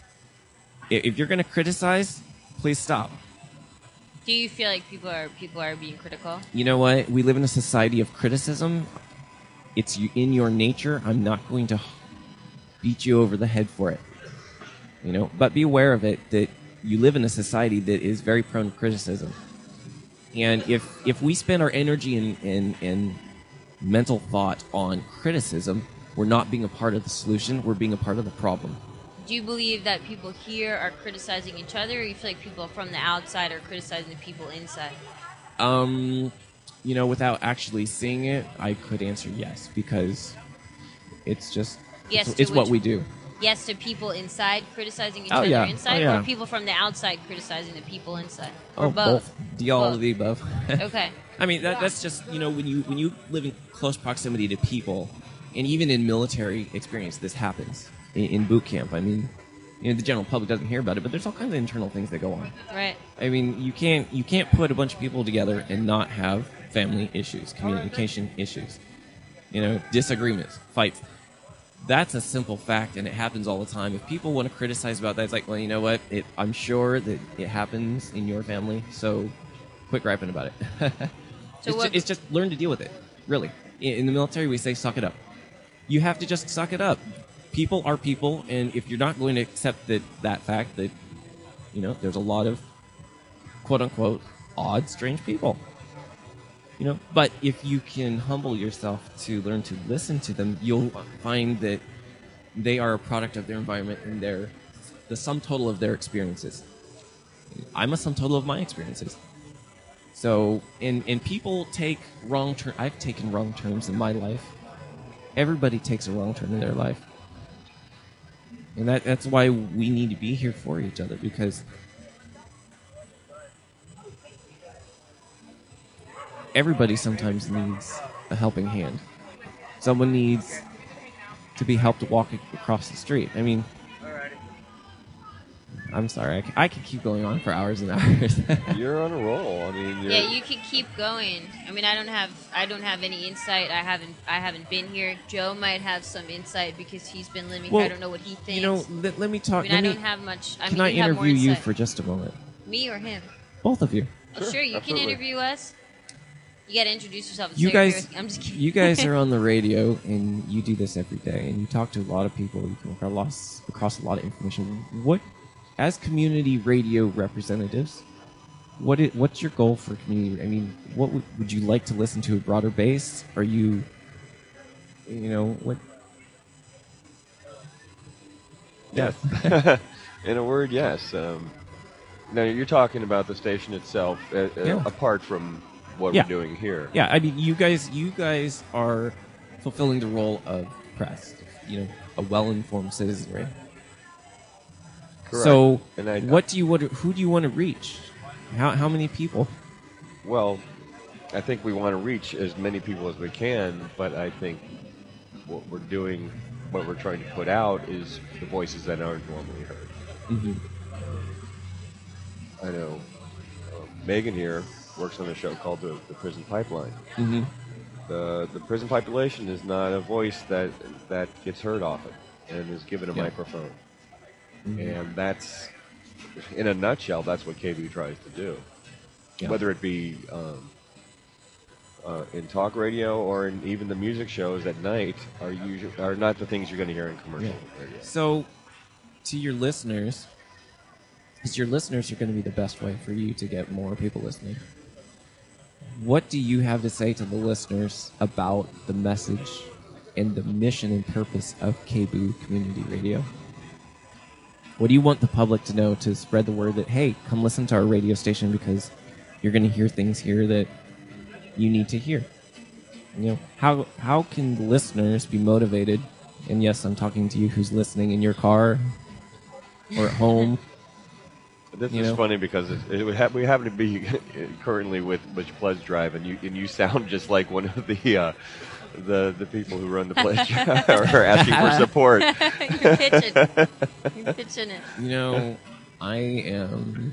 If you're going to criticize, please stop. Do you feel like people are people are being critical? You know what? We live in a society of criticism. It's in your nature. I'm not going to beat you over the head for it. You know, but be aware of it that you live in a society that is very prone to criticism. And if if we spend our energy and and, and mental thought on criticism, we're not being a part of the solution. We're being a part of the problem. Do you believe that people here are criticizing each other, or you feel like people from the outside are criticizing the people inside? Um, you know, without actually seeing it, I could answer yes, because it's just Yes, it's, to it's what which- we do. Yes to people inside criticizing each Oh, other yeah. inside, Oh, yeah. or people from the outside criticizing the people inside? Or Oh, both? The all Both. of the above. Okay. I mean, that, that's just, you know, when you when you live in close proximity to people, and even in military experience, this happens in, in boot camp. I mean, you know, the general public doesn't hear about it, but there's all kinds of internal things that go on. Right. I mean, you can't you can't put a bunch of people together and not have family issues, communication issues, you know, disagreements, fights. That's a simple fact, and it happens all the time. If people want to criticize about that, it's like, well, you know what? It, I'm sure that it happens in your family, so quit griping about it. So it's, what- ju- it's just learn to deal with it, really. In, in the military, we say suck it up. You have to just suck it up. People are people, and if you're not going to accept that, that fact that, you know, there's a lot of quote-unquote odd, strange people. You know, but if you can humble yourself to learn to listen to them, you'll find that they are a product of their environment and they're the sum total of their experiences. I'm a sum total of my experiences. So, and, and people take wrong turn. I've taken wrong turns in my life. Everybody takes a wrong turn in their life. And that, that's why we need to be here for each other, because everybody sometimes needs a helping hand. Someone needs to be helped walk across the street. I mean, I'm sorry, I, c- I could keep going on for hours and hours. You're on a roll. I mean, you're, Yeah, you could keep going. I mean, I don't have I don't have any insight. I haven't I haven't been here. Joe might have some insight because he's been living Well, here. I don't know what he thinks. you know, let, let me I talk. mean, let I me, don't have much. I can mean, I you have more interview you insight. for just a moment? Me or him? Both of you. Oh, sure, you absolutely. can interview us. You got to introduce yourself. and You say you're guys, here. I'm just kidding. you guys are on the radio, and you do this every day, and you talk to a lot of people. You come across, across a lot of information. What, as community radio representatives, what is, what's your goal for community? I mean, what would, would you like to listen to a broader base? Are you, you know, what? yes. In a word, yes. Um, now you're talking about the station itself, uh, uh, Yeah. apart from what Yeah. we're doing here. Yeah, I mean, you guys, you guys are fulfilling the role of press. You know, a well-informed citizenry. Correct. So, And I- what do you want? To, who do you want to reach? How how many people? Well, I think we want to reach as many people as we can, but I think what we're doing, what we're trying to put out, is the voices that aren't normally heard. Mm-hmm. I know uh, Megan here works on a show called the, the Prison Pipeline. Mm-hmm. The the prison population is not a voice that that gets heard often and is given a Yeah. microphone. Mm-hmm. And that's, in a nutshell, that's what K B tries to do. Yeah. Whether it be um, uh, in talk radio or in even the music shows at night are usually are not the things you're going to hear in commercial Yeah. radio. So, to your listeners, because your listeners are going to be the best way for you to get more people listening. What do you have to say to the listeners about the message and the mission and purpose of K B O O Community Radio? What do you want the public to know to spread the word that, hey, come listen to our radio station because you're going to hear things here that you need to hear? You know, how how can listeners be motivated? And yes, I'm talking to you who's listening in your car or at home. This You is know? funny because it, it would ha- we happen to be currently with Butch Pledge Drive, and you and you sound just like one of the uh, the the people who run the pledge drive are asking for support. You're pitching. You're pitching it. You know, I am.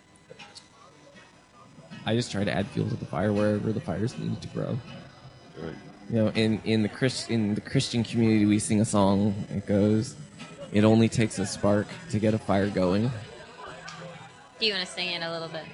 I just try to add fuel to the fire wherever the fires need to grow. Right. You know, in in the Christ, in the Christian community, we sing a song. It goes, "It only takes a spark to get a fire going." Do you want to sing it a little bit?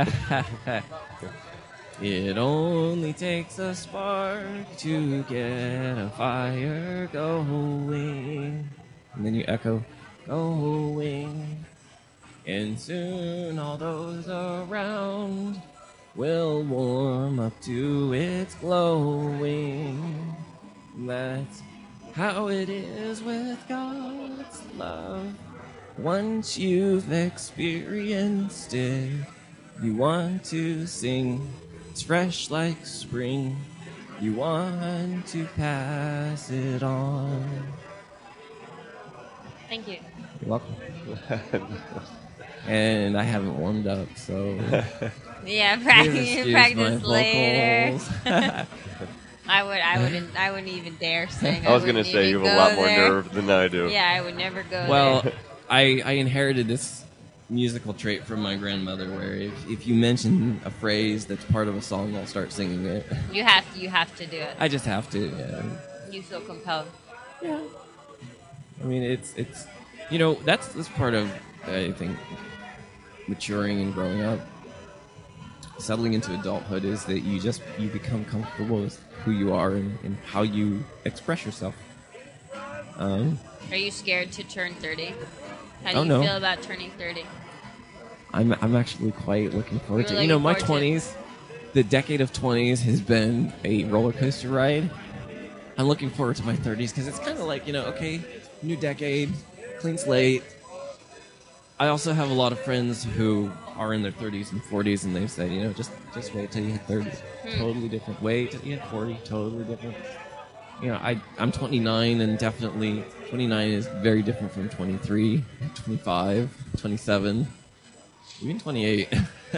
It only takes a spark to get a fire going. And then you echo, going. And soon all those around will warm up to its glowing. That's how it is with God's love. Once you've experienced it, you want to sing. It's fresh like spring. You want to pass it on. Thank you. You're welcome. And I haven't warmed up, so Yeah, please practice, excuse practice my later. vocals. I would, I wouldn't, I wouldn't even dare sing. I was going to wouldn't say you even have a lot go more there. nerve than I do. Yeah, I would never go Well, there. I, I inherited this musical trait from my grandmother where if, if you mention a phrase that's part of a song, I'll start singing it. You have to, you have to do it. I just have to, yeah. You feel compelled. Yeah. I mean, it's, it's you know, that's, that's part of, I think, maturing and growing up. Settling into adulthood is that you just, you become comfortable with who you are and, and how you express yourself. Um, Are you scared to turn thirty? How do Oh, you no. feel about turning thirty? I'm I'm actually quite looking forward You're to. You know, looking my forward to it. twenties, the decade of twenties has been a roller coaster ride. I'm looking forward to my thirties because it's kind of like, you know, okay, new decade, clean slate. I also have a lot of friends who are in their thirties and forties, and they've said, you know, just just wait till you hit thirty. Hmm. Totally different. Wait till you hit forty. Totally different. You know, I I'm twenty-nine, and definitely twenty-nine is very different from twenty-three, twenty-five, twenty-seven. Even twenty-eight.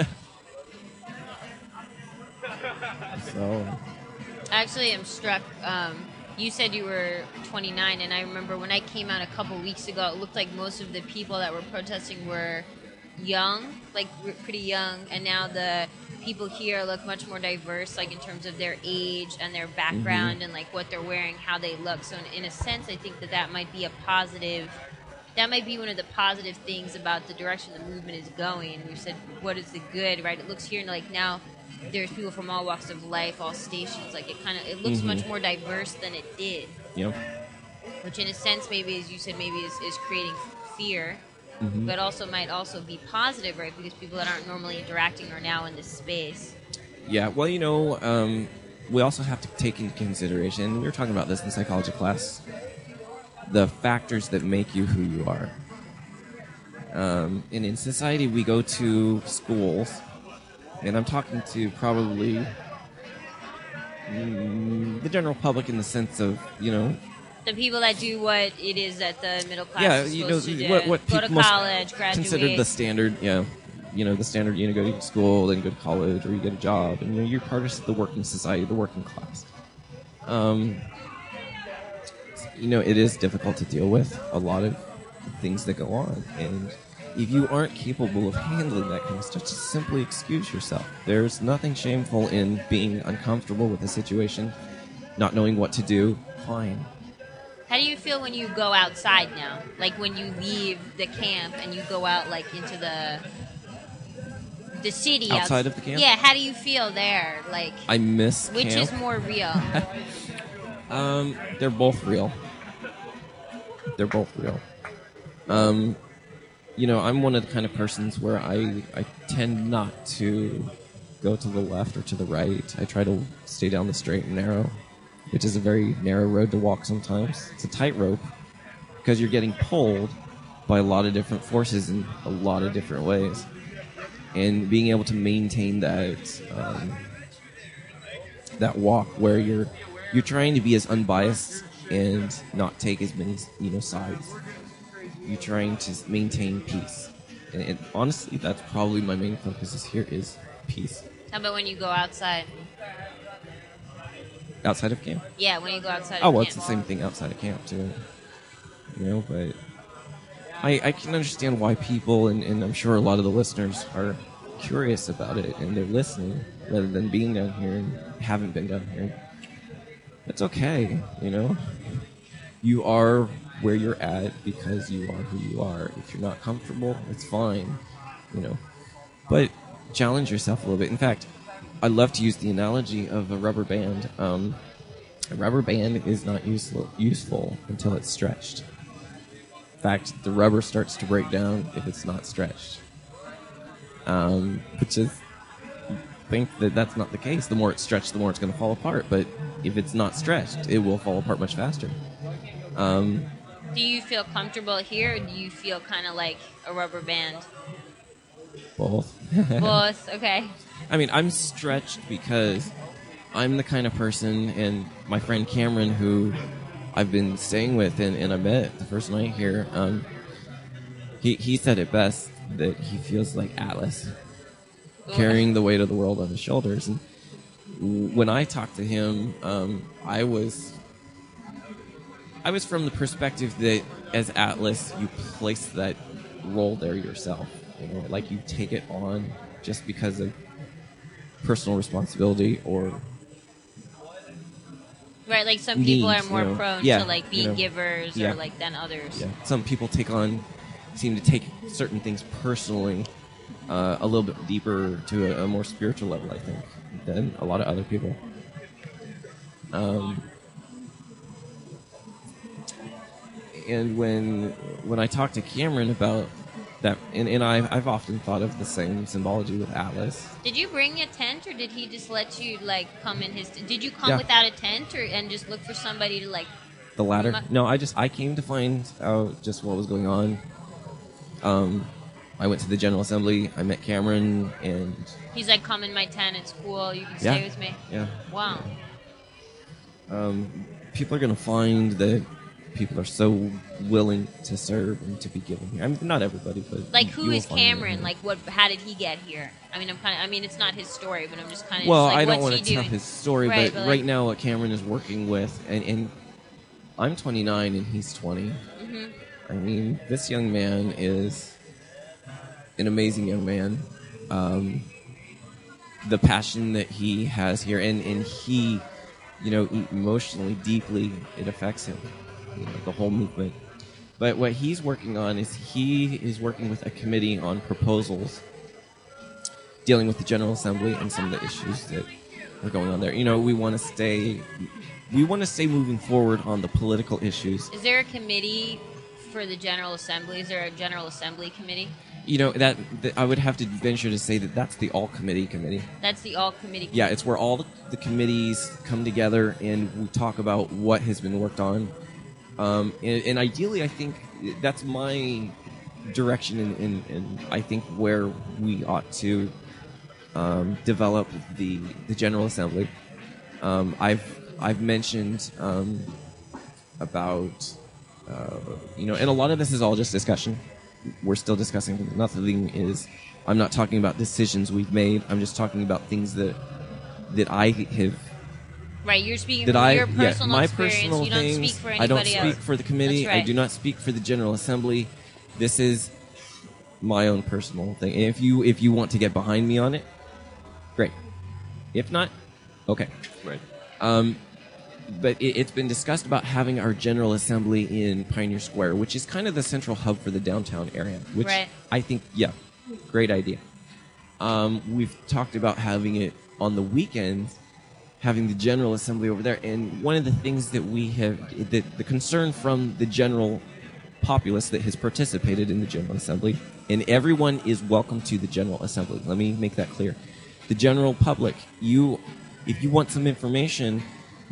So, Actually, I'm struck. Um, you said you were twenty-nine, and I remember when I came out a couple weeks ago, it looked like most of the people that were protesting were young, like r- pretty young, and now the people here look much more diverse, like in terms of their age and their background and like what they're wearing, how they look. So in, in a sense, I think that that might be a positive. That might be one of the positive things about the direction the movement is going. And you said, what is the good, right? It looks here and like now there's people from all walks of life, all stations. Like it kind of, it looks Mhm. much more diverse than it did, you know, which in a sense, maybe as you said, maybe is, is creating fear, mhm. but also might also be positive, right? Because people that aren't normally interacting are now in this space. Yeah, well, you know, um, we also have to take into consideration, we were talking about this in psychology class, the factors that make you who you are. Um, and in society, we go to schools, and I'm talking to probably mm, the general public in the sense of, you know, The people that do what it is that the middle class yeah, is you know, supposed to do. what, what Go people to most college, graduate. consider the standard, yeah, you know, the standard, you know, go to school, then you go to college, or you get a job, and you know, you're part of the working society, the working class. Um, you know, it is difficult to deal with a lot of things that go on, and if you aren't capable of handling that kind of stuff, just simply excuse yourself. There's nothing shameful in being uncomfortable with a situation, not knowing what to do. Fine. How do you feel when you go outside now? Like when you leave the camp and you go out like into the the city Outside outs- of the camp? Yeah, how do you feel there? Like I miss which camp. is more real? Um, they're both real. They're both real. Um, you know, I'm one of the kind of persons where I, I tend not to go to the left or to the right. I try to stay down the straight and narrow. which is a very narrow road to walk sometimes. It's a tightrope because you're getting pulled by a lot of different forces in a lot of different ways. And being able to maintain that um, that walk where you're you're trying to be as unbiased and not take as many, you know, sides. You're trying to maintain peace. And, and honestly, that's probably my main focus is here is peace. How about when you go outside? Outside of camp? Yeah, when you go outside Oh, of well, camp. it's the same thing outside of camp, too. You know, but I, I can understand why people, and, and I'm sure a lot of the listeners are curious about it, and they're listening rather than being down here and haven't been down here. That's okay, you know? You are where you're at because you are who you are. If you're not comfortable, it's fine, you know? But challenge yourself a little bit. In fact, I love to use the analogy of a rubber band. Um, a rubber band is not useful, useful until it's stretched. In fact, the rubber starts to break down if it's not stretched. Um, which is, I think that that's not the case. The more it's stretched, the more it's going to fall apart. But if it's not stretched, it will fall apart much faster. Um, Do you feel comfortable here, or do you feel kind of like a rubber band? both. Both, okay. I mean, I'm stretched because I'm the kind of person, and my friend Cameron, who I've been staying with and, and I met the first night here, um, he, he said it best, that he feels like Atlas, carrying the weight of the world on his shoulders. And when I talked to him, um, I was I was from the perspective that as Atlas, you place that role there yourself. You know, like you take it on just because of personal responsibility or Right, like some people needs, are more you know. prone Yeah, to like being you know. givers Yeah. or like than others. yeah. Some people take on seem to take certain things personally uh, a little bit deeper to a, a more spiritual level, I think, than a lot of other people. Um, and when when I talked to Cameron about that, and, and I, I've often thought of the same symbology with Atlas. Did you bring a tent, or did he just let you like come in his? T- did you come Yeah. without a tent, or and just look for somebody to like? The latter. Mu- No, I just I came to find out just what was going on. Um, I went to the General Assembly. I met Cameron, and He's like, come in my tent. It's cool. You can yeah, stay with me. yeah. Wow. Um, people are going to find that people are so willing to serve and to be given here. I mean, not everybody, but Like, you who will is find it Cameron? here. Like, what? How did he get here? I mean, I'm kind of. I mean, it's not his story, but I'm just kind of. well, just like, I don't what's want he to tell doing? his story, Right, but, but, right like- now, what Cameron is working with, and, and I'm twenty-nine and he's twenty. Mm-hmm. I mean, this young man is an amazing young man. Um, the passion that he has here, and, and he, you know, emotionally, deeply, it affects him. You know, the whole movement. But what he's working on is he is working with a committee on proposals dealing with the General Assembly and some of the issues that are going on there. You know, we want to stay, we want to stay moving forward on the political issues. Is there a committee for the General Assembly? Is there a General Assembly committee? You know, that, that I would have to venture to say that that's the all committee committee. That's the all committee. Yeah, it's where all the, the committees come together and we talk about what has been worked on. Um, and, and ideally, I think that's my direction, and, and, and I think where we ought to um, develop the the General Assembly. Um, I've I've mentioned um, about uh, you know, and a lot of this is all just discussion. We're still discussing. Nothing is. I'm not talking about decisions we've made. I'm just talking about things that that I have. Right, you're speaking That from I, your yeah, personal my experience. personal You don't things. speak for I anybody don't speak else. for the committee. That's right. I do not speak for the General Assembly. This is my own personal thing. And if you if you want to get behind me on it, great. If not, okay. Right. Um, but it, it's been discussed about having our General Assembly in Pioneer Square, which is kind of the central hub for the downtown area. Which Right. I think, yeah, great idea. Um, we've talked about having it on the weekends, having the General Assembly over there. And one of the things that we have, the, the concern from the general populace that has participated in the General Assembly, and everyone is welcome to the General Assembly. Let me make that clear. The general public, you, if you want some information,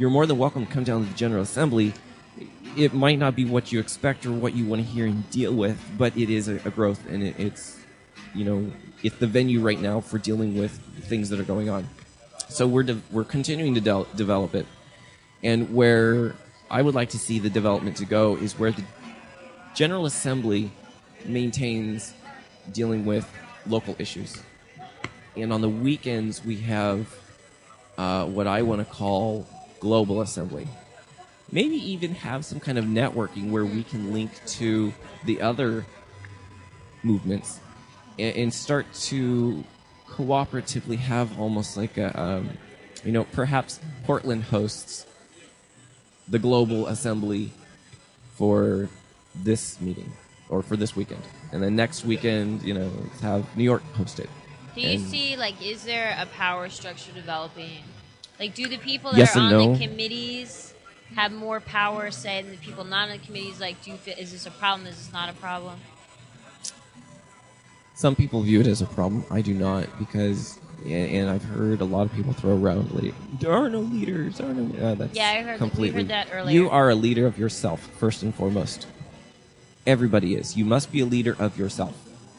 you're more than welcome to come down to the General Assembly. It might not be what you expect or what you want to hear and deal with, but it is a, a growth, and it, it's, you know, it's the venue right now for dealing with things that are going on. So we're de- we're continuing to de- develop it, and where I would like to see the development to go is where the General Assembly maintains dealing with local issues, and on the weekends we have uh, what I want to call global assembly. Maybe even have some kind of networking where we can link to the other movements and, and start to cooperatively have almost like a, um, you know, perhaps Portland hosts the global assembly for this meeting or for this weekend. And then next weekend, you know, have New York host it. Do you And see, like, is there a power structure developing? Like, do the people that Yes are on and no. the committees have more power, say, than the people not on the committees? Like, do you feel, is this a problem? Is this not a problem? Some people view it as a problem. I do not, because, and, and I've heard a lot of people throw around, like, there are no leaders. There are no. Uh, that's Yeah, I heard- we completely. heard that earlier. You are a leader of yourself first and foremost. Everybody is. You must be a leader of yourself.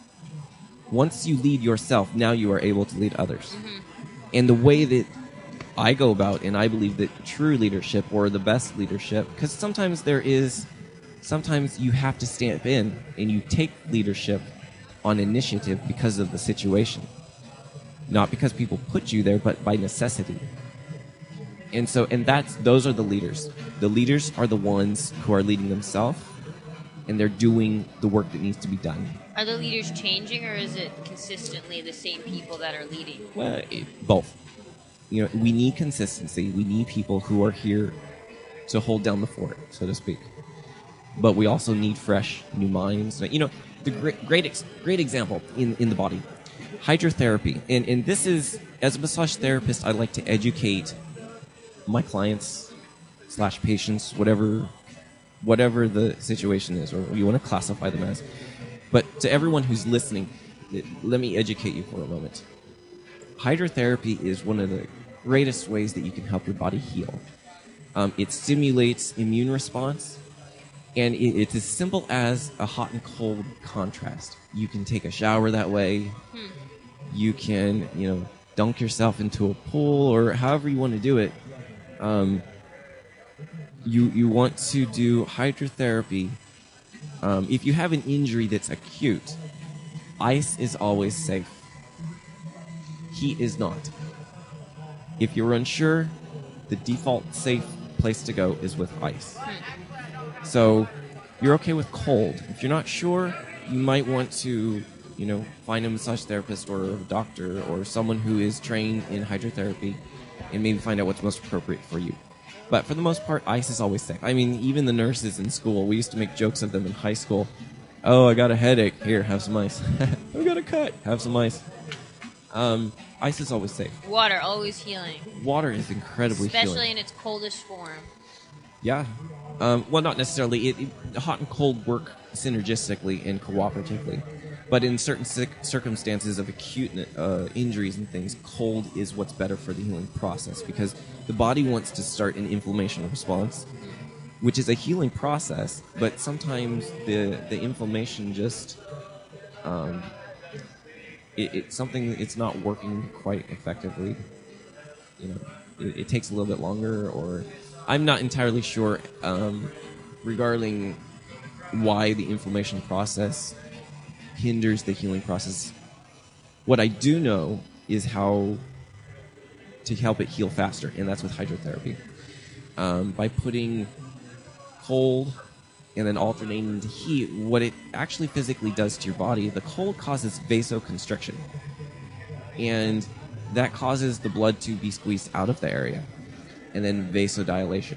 Once you lead yourself, now you are able to lead others. Mm-hmm. And the way that I go about, and I believe that true leadership or the best leadership, because sometimes there is, sometimes you have to stamp in and you take leadership on initiative because of the situation. Not because people put you there, but by necessity. And so, and that's, those are the leaders. The leaders are the ones who are leading themselves, and they're doing the work that needs to be done. Are the leaders changing, or is it consistently the same people that are leading? Well, it, both. You know, we need consistency. We need people who are here to hold down the fort, so to speak. But we also need fresh, new minds. You know, the great, great, ex, great example in, in the body, hydrotherapy. And, and this is, as a massage therapist, I like to educate my clients slash patients, whatever, whatever the situation is, or you want to classify them as. But to everyone who's listening, let me educate you for a moment. Hydrotherapy is one of the greatest ways that you can help your body heal. Um, it stimulates immune response, and it, it's as simple as a hot and cold contrast. You can take a shower that way. Hmm. You can, you know, dunk yourself into a pool, or however you want to do it. Um, you you want to do hydrotherapy. Um, if you have an injury that's acute, ice is always safe. Heat is not. If you're unsure, the default safe place to go is with ice. So you're okay with cold. If you're not sure, you might want to, you know, find a massage therapist or a doctor or someone who is trained in hydrotherapy and maybe find out what's most appropriate for you. But for the most part, ice is always safe. I mean, even the nurses in school, we used to make jokes of them in high school. Oh, I got a headache. Here, have some ice. I got a cut. Have some ice. Um, ice is always safe. Water, always healing. Water is incredibly Especially healing. in its coldest form. Yeah. Um, well, not necessarily. It, it, hot and cold work synergistically and cooperatively. But in certain sic- circumstances of acute uh, injuries and things, cold is what's better for the healing process, because the body wants to start an inflammation response, which is a healing process, but sometimes the, the inflammation just... Um, it, it's something it's not working quite effectively. You know, it, it takes a little bit longer, or I'm not entirely sure um, regarding why the inflammation process hinders the healing process. What I do know is how to help it heal faster, and that's with hydrotherapy. Um, by putting cold and then alternating into heat, what it actually physically does to your body, the cold causes vasoconstriction. And that causes the blood to be squeezed out of the area. And then vasodilation.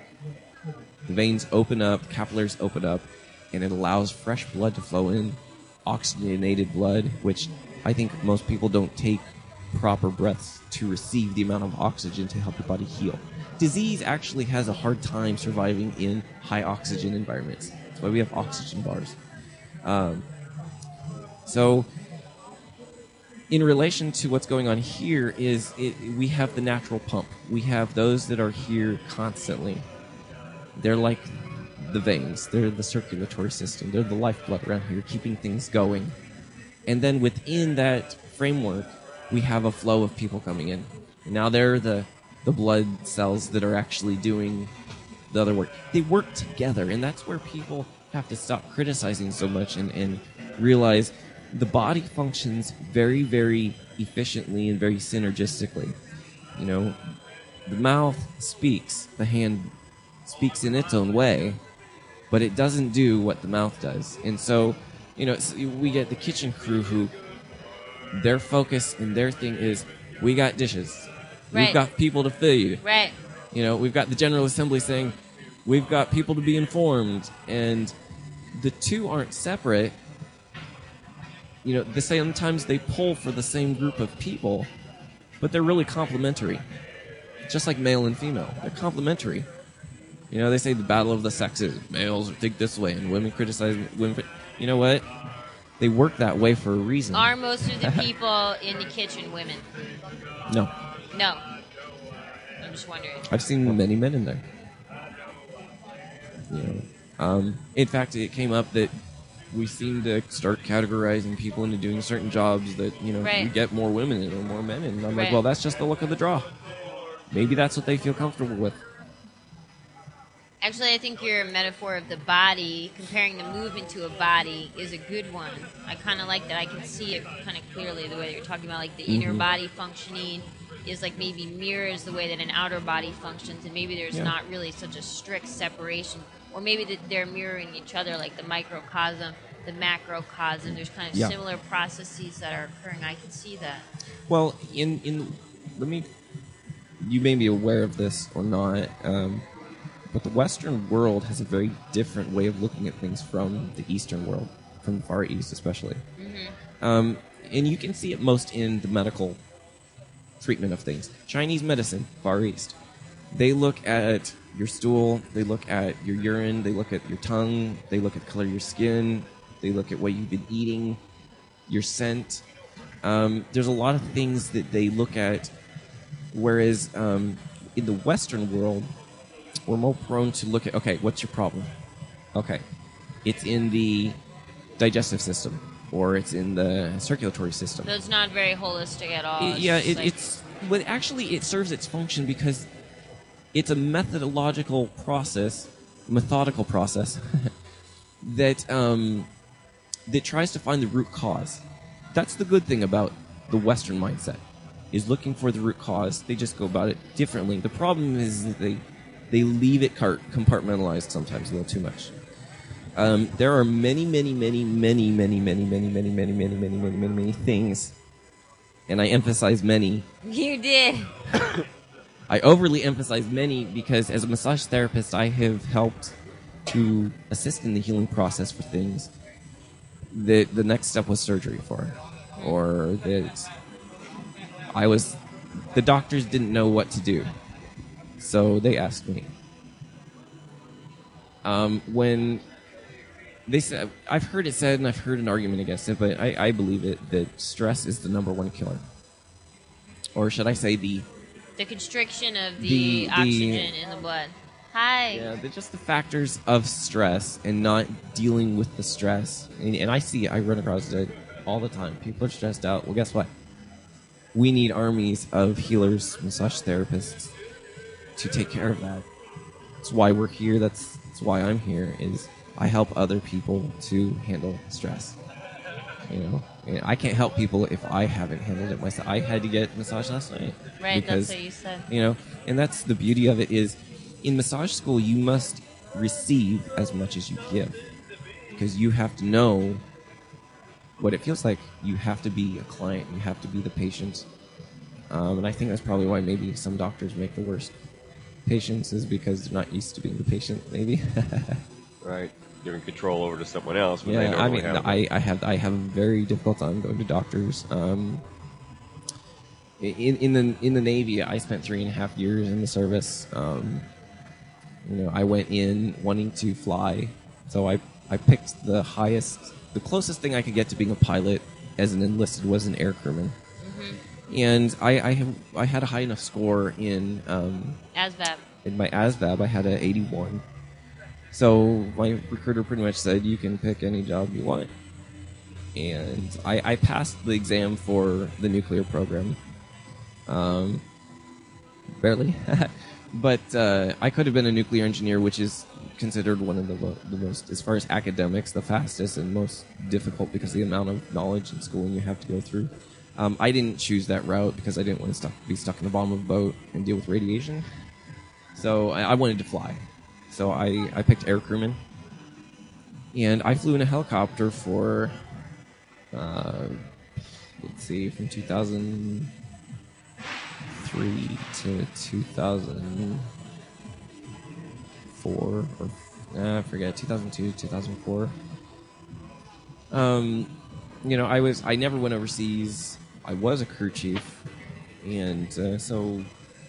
The veins open up, capillaries open up, and it allows fresh blood to flow in, oxygenated blood, which I think most people don't take proper breaths to receive the amount of oxygen to help your body heal. Disease actually has a hard time surviving in high oxygen environments. That's why we have oxygen bars. Um, so in relation to what's going on here is it, we have the natural pump. We have those that are here constantly. They're like the veins. They're the circulatory system. They're the lifeblood around here, keeping things going. And then within that framework, we have a flow of people coming in. Now they're the, the blood cells that are actually doing the other work. They work together, and that's where people have to stop criticizing so much and, and realize the body functions very, very efficiently and very synergistically. You know, the mouth speaks, the hand speaks in its own way, but it doesn't do what the mouth does. And so, you know, we get the kitchen crew who their focus and their thing is, we got dishes. Right. We've got people to feed. Right. You know, we've got the General Assembly saying, we've got people to be informed. And the two aren't separate. You know, the sometimes they pull for the same group of people, but they're really complementary. Just like male and female. They're complementary. You know, they say the battle of the sexes. Males think this way, and women criticize women. You know what? They work that way for a reason. Are most of the people in the kitchen women? No. No. I'm just wondering. I've seen many men in there. You know, um, in fact, it came up that we seem to start categorizing people into doing certain jobs that, you know, Right. we get more women in or more men in. And I'm like, Right. well, that's just the look of the draw. Maybe that's what they feel comfortable with. Actually, I think your metaphor of the body, comparing the movement to a body, is a good one. I kind of like that. I can see it kind of clearly the way that you're talking about, like the inner Mhm. body functioning is like maybe mirrors the way that an outer body functions, and maybe there's Yeah. not really such a strict separation, or maybe that they're mirroring each other, like the microcosm, the macrocosm. There's kind of Yeah. similar processes that are occurring. I can see that. Well, in in let me. You may be aware of this or not, um, but the Western world has a very different way of looking at things from the Eastern world, from the Far East especially. Mm-hmm. Um, and you can see it most in the medical treatment of things. Chinese medicine, Far East. They look at your stool, they look at your urine, they look at your tongue, they look at the color of your skin, they look at what you've been eating, your scent. Um, there's a lot of things that they look at, whereas um, in the Western world, we're more prone to look at, okay, what's your problem? Okay, it's in the digestive system, or it's in the circulatory system. So it's not very holistic at all. It- yeah, just it, like- it's well, actually it serves its function because it's a methodological process, methodical process that um, that tries to find the root cause. That's the good thing about the Western mindset, is looking for the root cause. They just go about it differently. The problem is that they they leave it cart- compartmentalized sometimes a little too much. Um, there are many, many, many, many, many, many, many, many, many, many, many, many, many, many things, and I emphasize many. You did. I overly emphasize many because as a massage therapist, I have helped to assist in the healing process for things that the next step was surgery for, or that I was, the doctors didn't know what to do, so they asked me. Um, when they said, I've heard it said, and I've heard an argument against it, but I, I believe it, that stress is the number one killer. Or should I say the The constriction of the, The- the- oxygen in the blood. Hi. Yeah, they're just the factors of stress and not dealing with the stress. And, and I see, I run across it all the time. People are stressed out. Well, guess what? We need armies of healers, massage therapists to take care of that. That's why we're here. That's, that's why I'm here. Is I help other people to handle stress. You know, and I can't help people if I haven't handled it myself. I had to get massage last night. Right, because, that's what you said. You know, and that's the beauty of it is, in massage school, you must receive as much as you give. Because you have to know what it feels like. You have to be a client. You have to be the patient. Um, and I think that's probably why maybe some doctors make the worst patients, is because they're not used to being the patient, maybe. Right. Giving control over to someone else. When they Yeah, I normally mean, have I, I have I have a very difficult time going to doctors. Um, in in the in the Navy, I spent three and a half years in the service. Um, you know, I went in wanting to fly, so I I picked the highest, the closest thing I could get to being a pilot as an enlisted was an air crewman. And I I, have, I had a high enough score in um, ASVAB. in my ASVAB. I had an eighty-one. So my recruiter pretty much said, you can pick any job you want. And I, I passed the exam for the nuclear program. Um, barely. But uh, I could have been a nuclear engineer, which is considered one of the, mo- the most, as far as academics, the fastest and most difficult because of the amount of knowledge and schooling you have to go through. Um, I didn't choose that route because I didn't want to stuck, be stuck in the bottom of a boat and deal with radiation. So I, I wanted to fly. So I, I picked air crewman. And I flew in a helicopter for, uh, let's see, from two thousand three to two thousand four, or uh, I forget, two thousand two, two thousand four. Um, you know, I was I never went overseas. I was a crew chief, and uh, so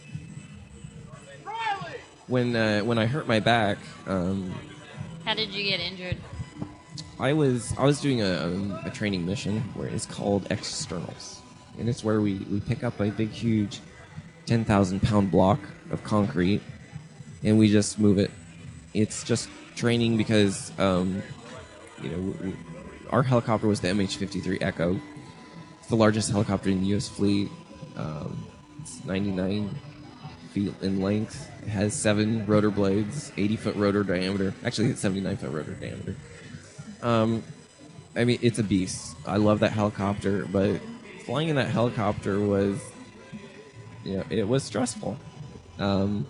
when uh, when I hurt my back, um, How did you get injured? I was I was doing a, um, a training mission where it's called externals, and it's where we, we pick up a big, huge, ten thousand pound block of concrete, and we just move it. It's just training because um, you know we, our helicopter was the M H fifty-three Echo. It's the largest helicopter in the U S fleet. Um, it's ninety-nine feet in length. It has seven rotor blades, eighty foot rotor diameter. Actually, it's seventy-nine foot rotor diameter. Um, I mean, it's a beast. I love that helicopter, but flying in that helicopter was, you know, it was stressful. Um,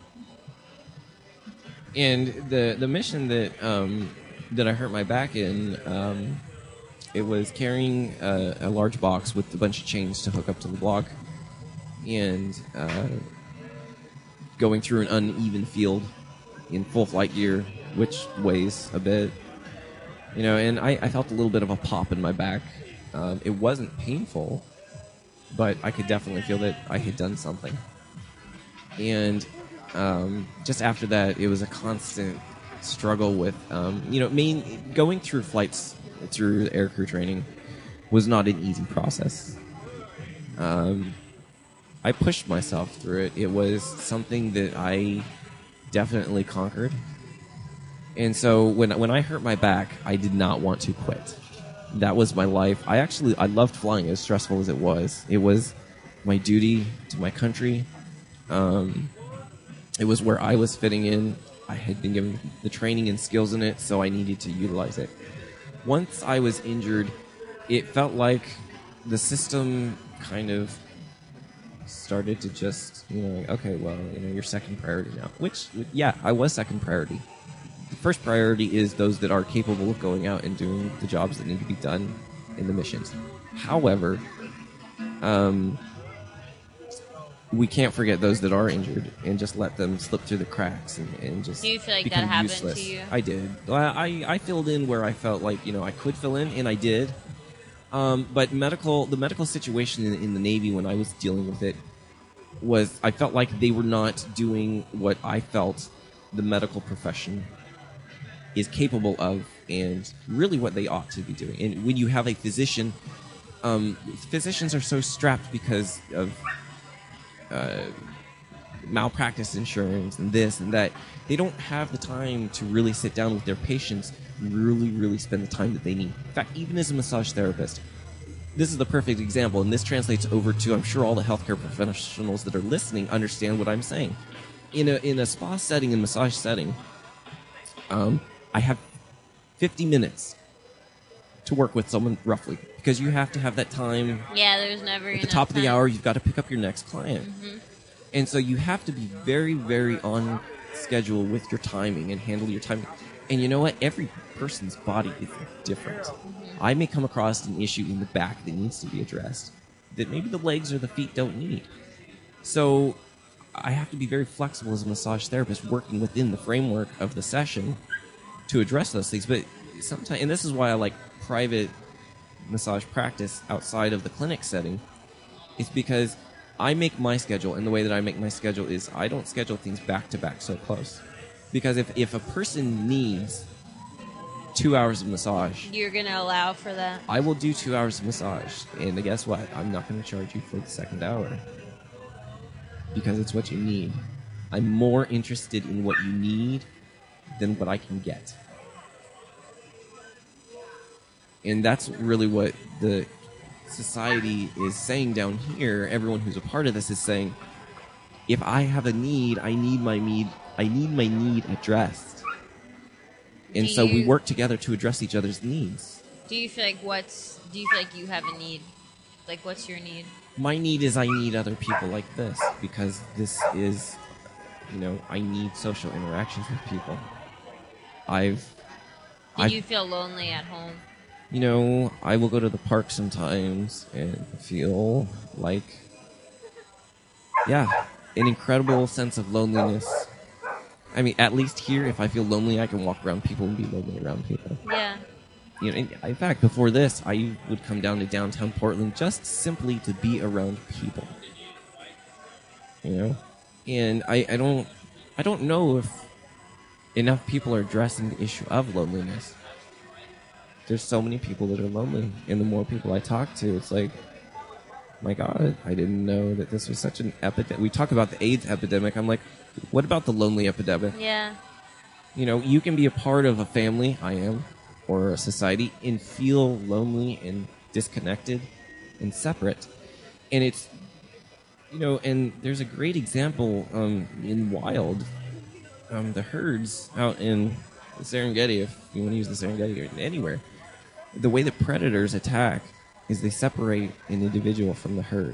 and the the mission that um, that I hurt my back in, um, it was carrying a, a large box with a bunch of chains to hook up to the block, and uh, going through an uneven field in full flight gear, which weighs a bit. You know, and I, I felt a little bit of a pop in my back. Um, it wasn't painful, but I could definitely feel that I had done something. And um, just after that, it was a constant struggle with, um, you know, main, going through flights through aircrew training was not an easy process. Um, I pushed myself through it. It was something that I definitely conquered. And so when when I hurt my back, I did not want to quit. That was my life. I actually I loved flying, as stressful as it was. It was my duty to my country. Um, it was where I was fitting in. I had been given the training and skills in it, so I needed to utilize it. Once I was injured, it felt like the system kind of started to just, you know, like, okay, well, you know, you're second priority now. Which, yeah, I was second priority. The first priority is those that are capable of going out and doing the jobs that need to be done in the missions. However, um, we can't forget those that are injured and just let them slip through the cracks and, and just Do you feel like that become happened useless. to you? I did. I, I filled in where I felt like, you know, I could fill in, and I did. Um, but medical, the medical situation in, in the Navy when I was dealing with it was, I felt like they were not doing what I felt the medical profession is capable of, and really what they ought to be doing. And when you have a physician, um, physicians are so strapped because of uh, malpractice insurance and this and that. They don't have the time to really sit down with their patients and really, really spend the time that they need. In fact, even as a massage therapist, this is the perfect example, and this translates over to, I'm sure all the healthcare professionals that are listening understand what I'm saying. In a in a spa setting and massage setting, um, I have fifty minutes to work with someone roughly, because you have to have that time. Yeah, there's never At the top of the hour, you've got to pick up your next client. Mm-hmm. And so you have to be very, very on schedule with your timing and handle your timing. And you know what? Every person's body is different. Mm-hmm. I may come across an issue in the back that needs to be addressed that maybe the legs or the feet don't need. So I have to be very flexible as a massage therapist, working within the framework of the session to address those things. But sometimes, and this is why I like private massage practice outside of the clinic setting, is because I make my schedule, and the way that I make my schedule is I don't schedule things back to back so close. Because if, if a person needs two hours of massage. You're gonna allow for that? I will do two hours of massage, and guess what? I'm not going to charge you for the second hour because it's what you need. I'm more interested in what you need than what I can get. And that's really what the society is saying down here. Everyone who's a part of this is saying, if I have a need, I need my need, I need my need addressed. And Do so we you- work together to address each other's needs. Do you feel like what's? Do you feel like you have a need? Like, what's your need? My need is I need other people like this because this is, you know, I need social interactions with people. I've, Do I've you feel lonely at home? you know, I will go to the park sometimes and feel like, yeah, an incredible sense of loneliness. I mean, at least here, if I feel lonely, I can walk around people and be lonely around people. Yeah. You know, in, in fact, before this, I would come down to downtown Portland just simply to be around people. You know, and I, I don't, I don't know if enough people are addressing the issue of loneliness. There's so many people that are lonely, and the more people I talk to, it's like, my God, I didn't know that this was such an epidemic. We talk about the AIDS epidemic. I'm like, what about the lonely epidemic? Yeah. You know, you can be a part of a family, I am, or a society, and feel lonely and disconnected and separate. And it's, you know, and there's a great example um, in Wild, um, the herds out in the Serengeti, if you want to use the Serengeti or anywhere. The way that predators attack is they separate an individual from the herd.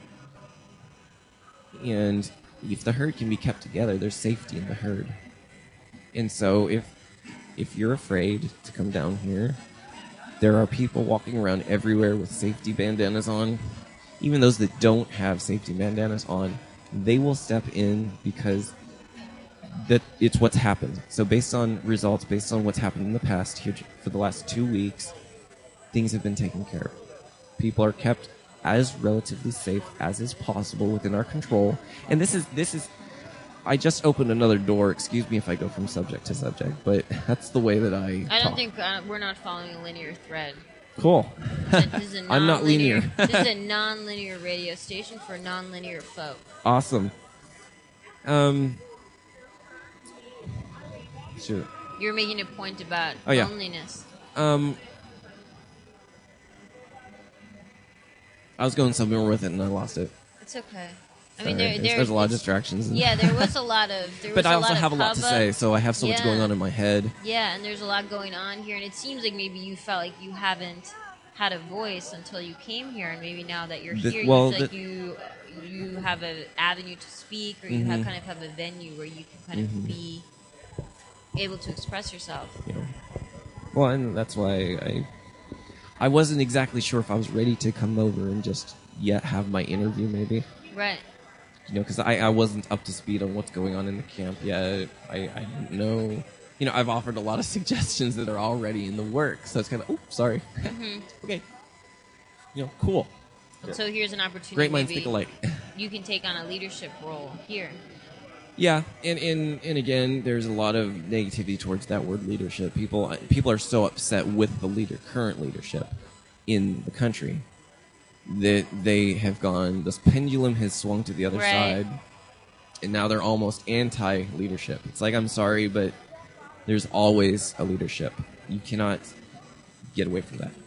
And if the herd can be kept together, there's safety in the herd. And so if if you're afraid to come down here, there are people walking around everywhere with safety bandanas on. Even those that don't have safety bandanas on, they will step in because that it's what's happened. So based on results, based on what's happened in the past here for the last two weeks, things have been taken care of. People are kept as relatively safe as is possible within our control. And this is this is I just opened another door. Excuse me if I go from subject to subject, but that's the way that I I don't talk. think uh, we're not following a linear thread. Cool. This is a I'm not non-linear- linear. This is a non-linear radio station for non-linear folk. Awesome. Um Shoot. You're making a point about Oh, yeah. loneliness. Um I was going somewhere with it and I lost it. It's okay. I Sorry. mean, there, there's, there, there's a lot of it's- distractions. Yeah, there was a lot of. There But was I a also lot have a of lot to hubbub. say, so I have so much Yeah. going on in my head. Yeah, and there's a lot going on here, and it seems like maybe you felt like you haven't had a voice until you came here, and maybe now that you're The- here, well, you feel like the- you you have an avenue to speak, or you Mhm. have kind of have a venue where you can kind Mhm. of be able to express yourself. You know. Well, and that's why I I wasn't exactly sure if I was ready to come over and just yet have my interview, maybe. Right. You know, because I, I wasn't up to speed on what's going on in the camp yet. I, I didn't know. You know, I've offered a lot of suggestions that are already in the works, so it's kind of, oh, sorry. Mm-hmm. Okay. You know, cool. So here's an opportunity. Great minds maybe think alike. You can take on a leadership role here. Yeah, and, and and again, there's a lot of negativity towards that word leadership. People people are so upset with the leader, current leadership in the country, that they have gone. This pendulum has swung to the other Right. side, and now they're almost anti-leadership. It's like, I'm sorry, but there's always a leadership. You cannot get away from that.